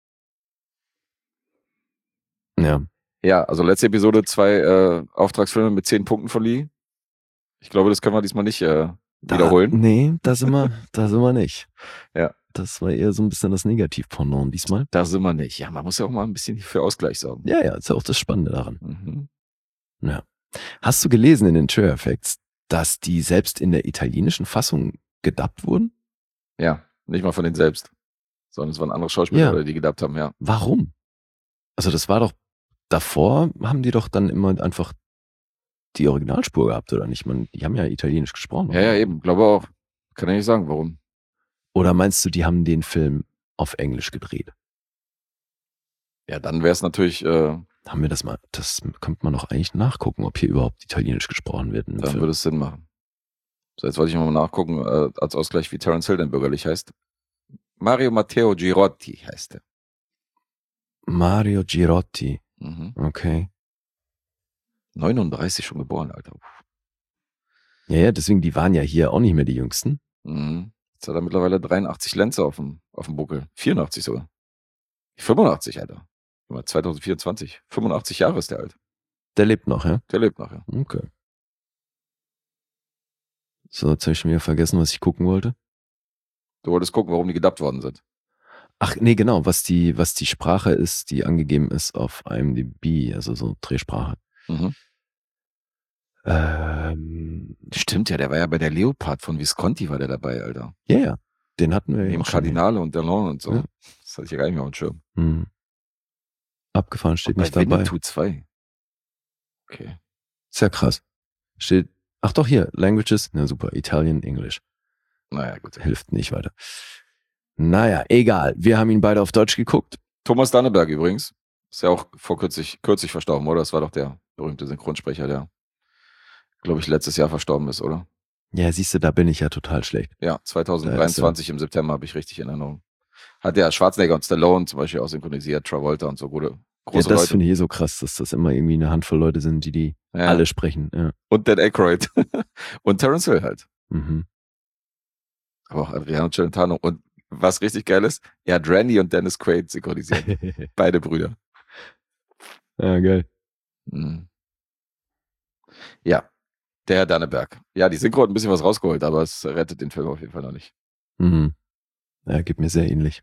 Ja. Ja, also letzte Episode zwei äh, Auftragsfilme mit zehn Punkten von Lee. Ich glaube, das können wir diesmal nicht äh, Da, wiederholen. Nee, da sind wir, da sind wir nicht. Ja. Das war eher so ein bisschen das Negativ-Pendant diesmal. Da sind wir nicht. Ja, man muss ja auch mal ein bisschen für Ausgleich sorgen. Ja, ja, ist ja auch das Spannende daran. Mhm. Ja. Hast du gelesen in den Trailer Facts, dass die selbst in der italienischen Fassung gedubbt wurden? Ja, nicht mal von denen selbst, sondern es waren andere Schauspieler, Ja. die gedubbt haben, ja. Warum? Also das war doch, davor haben die doch dann immer einfach die Originalspur gehabt, oder nicht? Man, die haben ja italienisch gesprochen. Ja, ja, eben, glaube auch. Kann ja nicht sagen, warum. Oder meinst du, die haben den Film auf Englisch gedreht? Ja, dann wäre es natürlich, äh, Haben wir das mal, das könnte man doch eigentlich nachgucken, ob hier überhaupt italienisch gesprochen wird. In dem dann Film. würde es Sinn machen. So, jetzt wollte ich mal nachgucken, äh, als Ausgleich, wie Terence Hill denn bürgerlich heißt. Mario Matteo Girotti heißt er. Mario Girotti, Mhm. okay. neununddreißig schon geboren, Alter. Ja, ja, deswegen, die waren ja hier auch nicht mehr die Jüngsten. Mhm. Jetzt hat er mittlerweile dreiundachtzig Lenze auf dem, auf dem Buckel. vierundachtzig sogar. fünfundachtzig, Alter. Guck mal, zwanzig vierundzwanzig. fünfundachtzig Jahre ist der alt. Der lebt noch, ja? Der lebt noch, ja. Okay. So, jetzt habe ich schon wieder vergessen, was ich gucken wollte. Du wolltest gucken, warum die gedubbt worden sind. Ach, nee, genau, was die, was die Sprache ist, die angegeben ist auf I M D B, also so Drehsprache. Mhm. Ähm, Stimmt ja, der war ja bei der Leopard von Visconti war der dabei, Alter. ja, ja, den hatten wir ja Neben auch schon. Kardinale und Delon und so. Ja. Das hatte ich ja gar nicht mehr auf dem Schirm. Hm. Abgefahren steht Und nicht bei dabei. Winnetou zwei. Okay. Ist ja krass. Steht, ach doch hier, Languages, na super, Italian, English. Naja, gut. Hilft nicht weiter. Naja, egal. Wir haben ihn beide auf Deutsch geguckt. Thomas Danneberg übrigens. Ist ja auch vor kürzlich, kürzlich verstorben, oder? Das war doch der berühmte Synchronsprecher, der, glaube ich, letztes Jahr verstorben ist, oder? Ja, siehst du, da bin ich ja total schlecht. Ja, zwanzig dreiundzwanzig im September habe ich richtig in Erinnerung. Hat der Schwarzenegger und Stallone zum Beispiel auch synchronisiert, Travolta und so gute, Ja, große das Leute. finde ich eh so krass, dass das immer irgendwie eine Handvoll Leute sind, die die Ja. alle sprechen. Ja. Und Dan Aykroyd. Und Terence Hill halt. Mhm. Aber auch Adriano Celentano. Und was richtig geil ist, er hat Randy und Dennis Quaid synchronisiert. Beide Brüder. Ja, geil. Mhm. Ja, der Herr Danneberg. Ja, die Synchro hat ein bisschen was rausgeholt, aber es rettet den Film auf jeden Fall noch nicht. Mhm. Ja, gibt mir sehr ähnlich.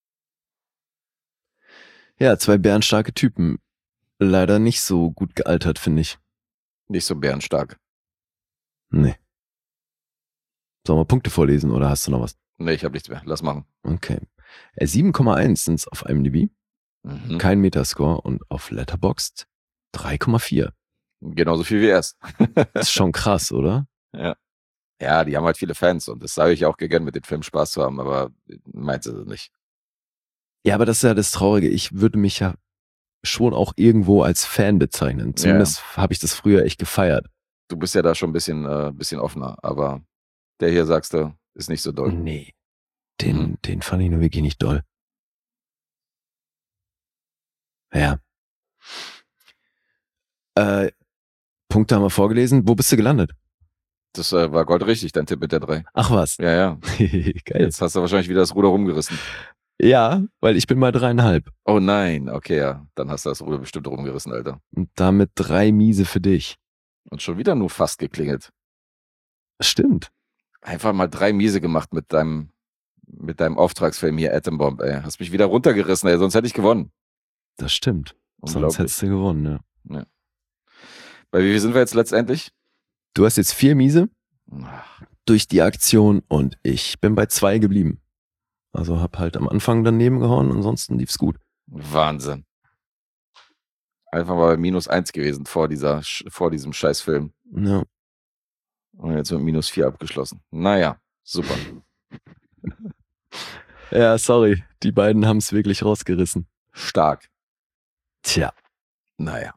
Ja, zwei bärenstarke Typen. Leider nicht so gut gealtert, finde ich. Nicht so bärenstark. Nee. Sollen wir Punkte vorlesen oder hast du noch was? Nee, ich habe nichts mehr. Lass machen. Okay. Äh, sieben Komma eins sind es auf I M D B. Mhm. Kein Metascore und auf Letterboxd drei Komma vier. Genauso viel wie erst. Das ist schon krass, oder? Ja. Ja, die haben halt viele Fans und das sage ich auch gegönnt, mit dem Film Spaß zu haben, aber meint sie nicht. Ja, aber das ist ja das Traurige. Ich würde mich ja schon auch irgendwo als Fan bezeichnen. Zumindest habe ich das früher echt gefeiert. Du bist ja da schon ein bisschen, äh, bisschen offener, aber der hier, sagst du, ist nicht so doll. Nee. Den, Mhm. den fand ich nur wirklich nicht doll. Ja. Äh, Punkte haben wir vorgelesen. Wo bist du gelandet? Das äh, war goldrichtig, dein Tipp mit der drei. Ach was. Ja, ja. Geil. Jetzt hast du wahrscheinlich wieder das Ruder rumgerissen. Ja, weil ich bin bei dreieinhalb. Oh nein, okay, ja. Dann hast du das Ruder bestimmt rumgerissen, Alter. Und damit drei Miese für dich. Und schon wieder nur fast geklingelt. Stimmt. einfach mal drei Miese gemacht mit deinem, mit deinem Auftragsfilm hier, Atom Bomb, ey. Hast mich wieder runtergerissen, ey, sonst hätte ich gewonnen. Das stimmt. Sonst Unglaublich. hättest du gewonnen, ja. Bei wie viel sind wir jetzt letztendlich? Du hast jetzt vier Miese Ach, durch die Aktion und ich bin bei zwei geblieben. Also hab halt am Anfang daneben gehauen, ansonsten lief's gut. Wahnsinn. Einfach mal bei minus eins gewesen vor dieser, vor diesem Scheißfilm. Ja. Und jetzt mit minus vier abgeschlossen. Naja, super. Ja, sorry. Die beiden haben's wirklich rausgerissen. Stark. Tja. Naja.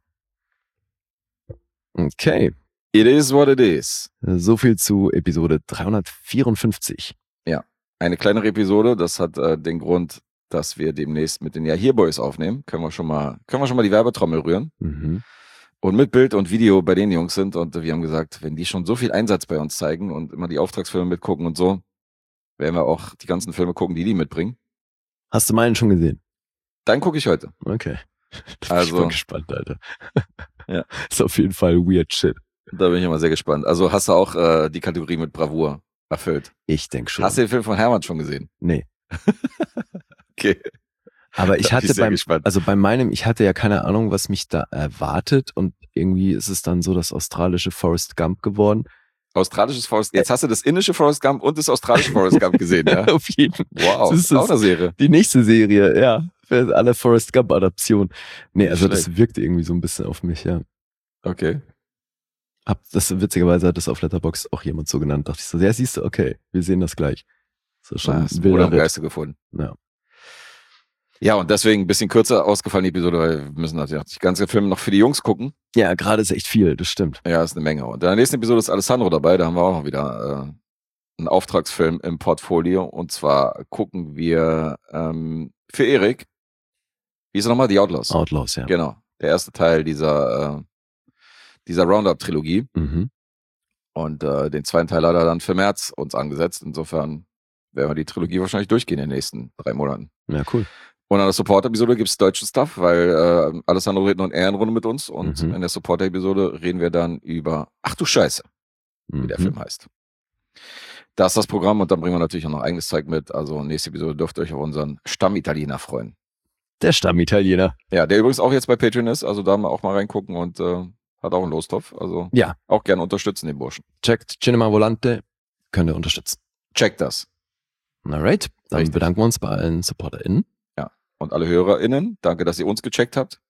Okay. It is what it is. So viel zu Episode dreihundertvierundfünfzig. Eine kleinere Episode, das hat äh, den Grund, dass wir demnächst mit den Ja Hier Boys aufnehmen. Können wir schon mal, können wir schon mal die Werbetrommel rühren. Mhm. Und mit Bild und Video bei den Jungs sind. Und wir haben gesagt, wenn die schon so viel Einsatz bei uns zeigen und immer die Auftragsfilme mitgucken und so, werden wir auch die ganzen Filme gucken, die die mitbringen. Hast du meinen schon gesehen? Dann gucke ich heute. Okay. Da bin Also- ich mal gespannt, Alter. Ja. Ist auf jeden Fall weird shit. Da bin ich immer sehr gespannt. Also hast du auch äh, die Kategorie mit Bravour erfüllt. Ich denke schon. Hast du den Film von Hermann schon gesehen? Nee. Okay. Aber ich Da bin hatte ich sehr beim, gespannt. also bei meinem, ich hatte ja keine Ahnung, was mich da erwartet und irgendwie ist es dann so das australische Forrest Gump geworden. Australisches Forrest, jetzt hast du das indische Forrest Gump und das australische Forrest Gump gesehen, ja? Auf jeden Fall. Wow, Das ist auch es. eine Serie. Die nächste Serie, ja. Für alle Forrest Gump Adaptionen. Nee, also Schlecht. das wirkte irgendwie so ein bisschen auf mich, ja. Okay. Hab das, witzigerweise hat das auf Letterboxd auch jemand so genannt. Dachte ich so, ja, siehst du, okay, wir sehen das gleich. So schon Ja, ein hast du wilder wohl am Ritt. Geiste gefunden. Ja. Ja, und deswegen ein bisschen kürzer ausgefallen die Episode, weil wir müssen natürlich auch die ganze Filme noch für die Jungs gucken. Ja, gerade ist echt viel, das stimmt. Ja, ist eine Menge. Und in der nächsten Episode ist Alessandro dabei, da haben wir auch noch wieder äh, einen Auftragsfilm im Portfolio. Und zwar gucken wir ähm, für Erik, wie ist er nochmal? Die Outlaws. Outlaws, ja. Genau, der erste Teil dieser, äh, dieser Roundup-Trilogie. Mhm. Und äh, den zweiten Teil hat er dann für März uns angesetzt. Insofern werden wir die Trilogie wahrscheinlich durchgehen in den nächsten drei Monaten. Ja, cool. Und an der Support-Episode gibt es deutschen Stuff, weil äh, Alessandro redet noch in Ehrenrunde mit uns. Und Mhm. in der Support-Episode reden wir dann über Ach du Scheiße, wie der Mhm. Film heißt. Das ist das Programm und dann bringen wir natürlich auch noch eigenes Zeug mit. Also nächste Episode dürft ihr euch auf unseren Stammitaliener freuen. Der Stammitaliener. Ja, der übrigens auch jetzt bei Patreon ist. Also da mal auch mal reingucken und äh, hat auch einen Lostopf. Also Ja, auch gerne unterstützen, den Burschen. checkt Cinema Volante, könnt ihr unterstützen. Checkt das. Alright, dann Richtig. bedanken wir uns bei allen SupporterInnen. Und alle HörerInnen, danke, dass ihr uns gecheckt habt.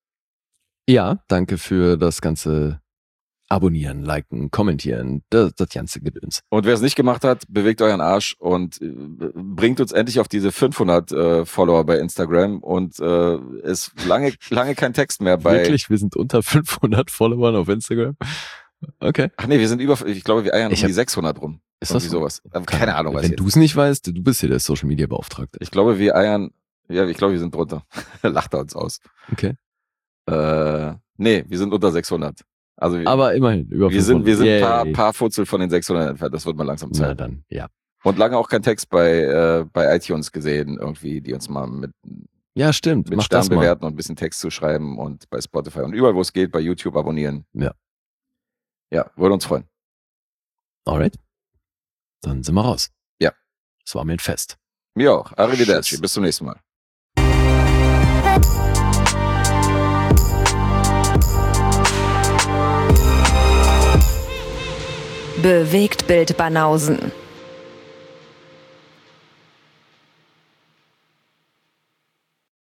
Ja, danke für das ganze Abonnieren, Liken, Kommentieren, das, das ganze Gedöns. Und wer es nicht gemacht hat, bewegt euren Arsch und äh, bringt uns endlich auf diese fünfhundert äh, Follower bei Instagram und äh, ist lange, lange kein Text mehr bei... Wirklich, wir sind unter fünfhundert Followern auf Instagram. Okay. Ach nee, wir sind über, ich glaube, wir eiern Ich um die hab- sechshundert rum. Ist Irgendwie das so? sowas. Äh, Keine Ahnung, was Wenn jetzt. du es nicht weißt, du bist hier der Social Media Beauftragte. Ich glaube, wir eiern, ja, ich glaube, wir sind drunter. Lacht er uns aus. Okay. Äh, nee, wir sind unter sechshundert. Also wir, Aber immerhin, über wir sind, wir sind ein paar, Yay. paar Futzel von den sechshundert entfernt. Das wird mal langsam Na Zeit. dann, ja. Und lange auch kein Text bei, äh, bei iTunes gesehen, irgendwie, die uns mal mit, Ja, stimmt. mit Mach Sternen das mal. bewerten und ein bisschen Text zu schreiben und bei Spotify und überall, wo es geht, bei YouTube abonnieren. Ja. Ja, würde uns freuen. Alright. Dann sind wir raus. Ja. Das war mir ein Fest. Mir auch. Arrivederci. Tschüss. Bis zum nächsten Mal. Bewegt Bild Banausen.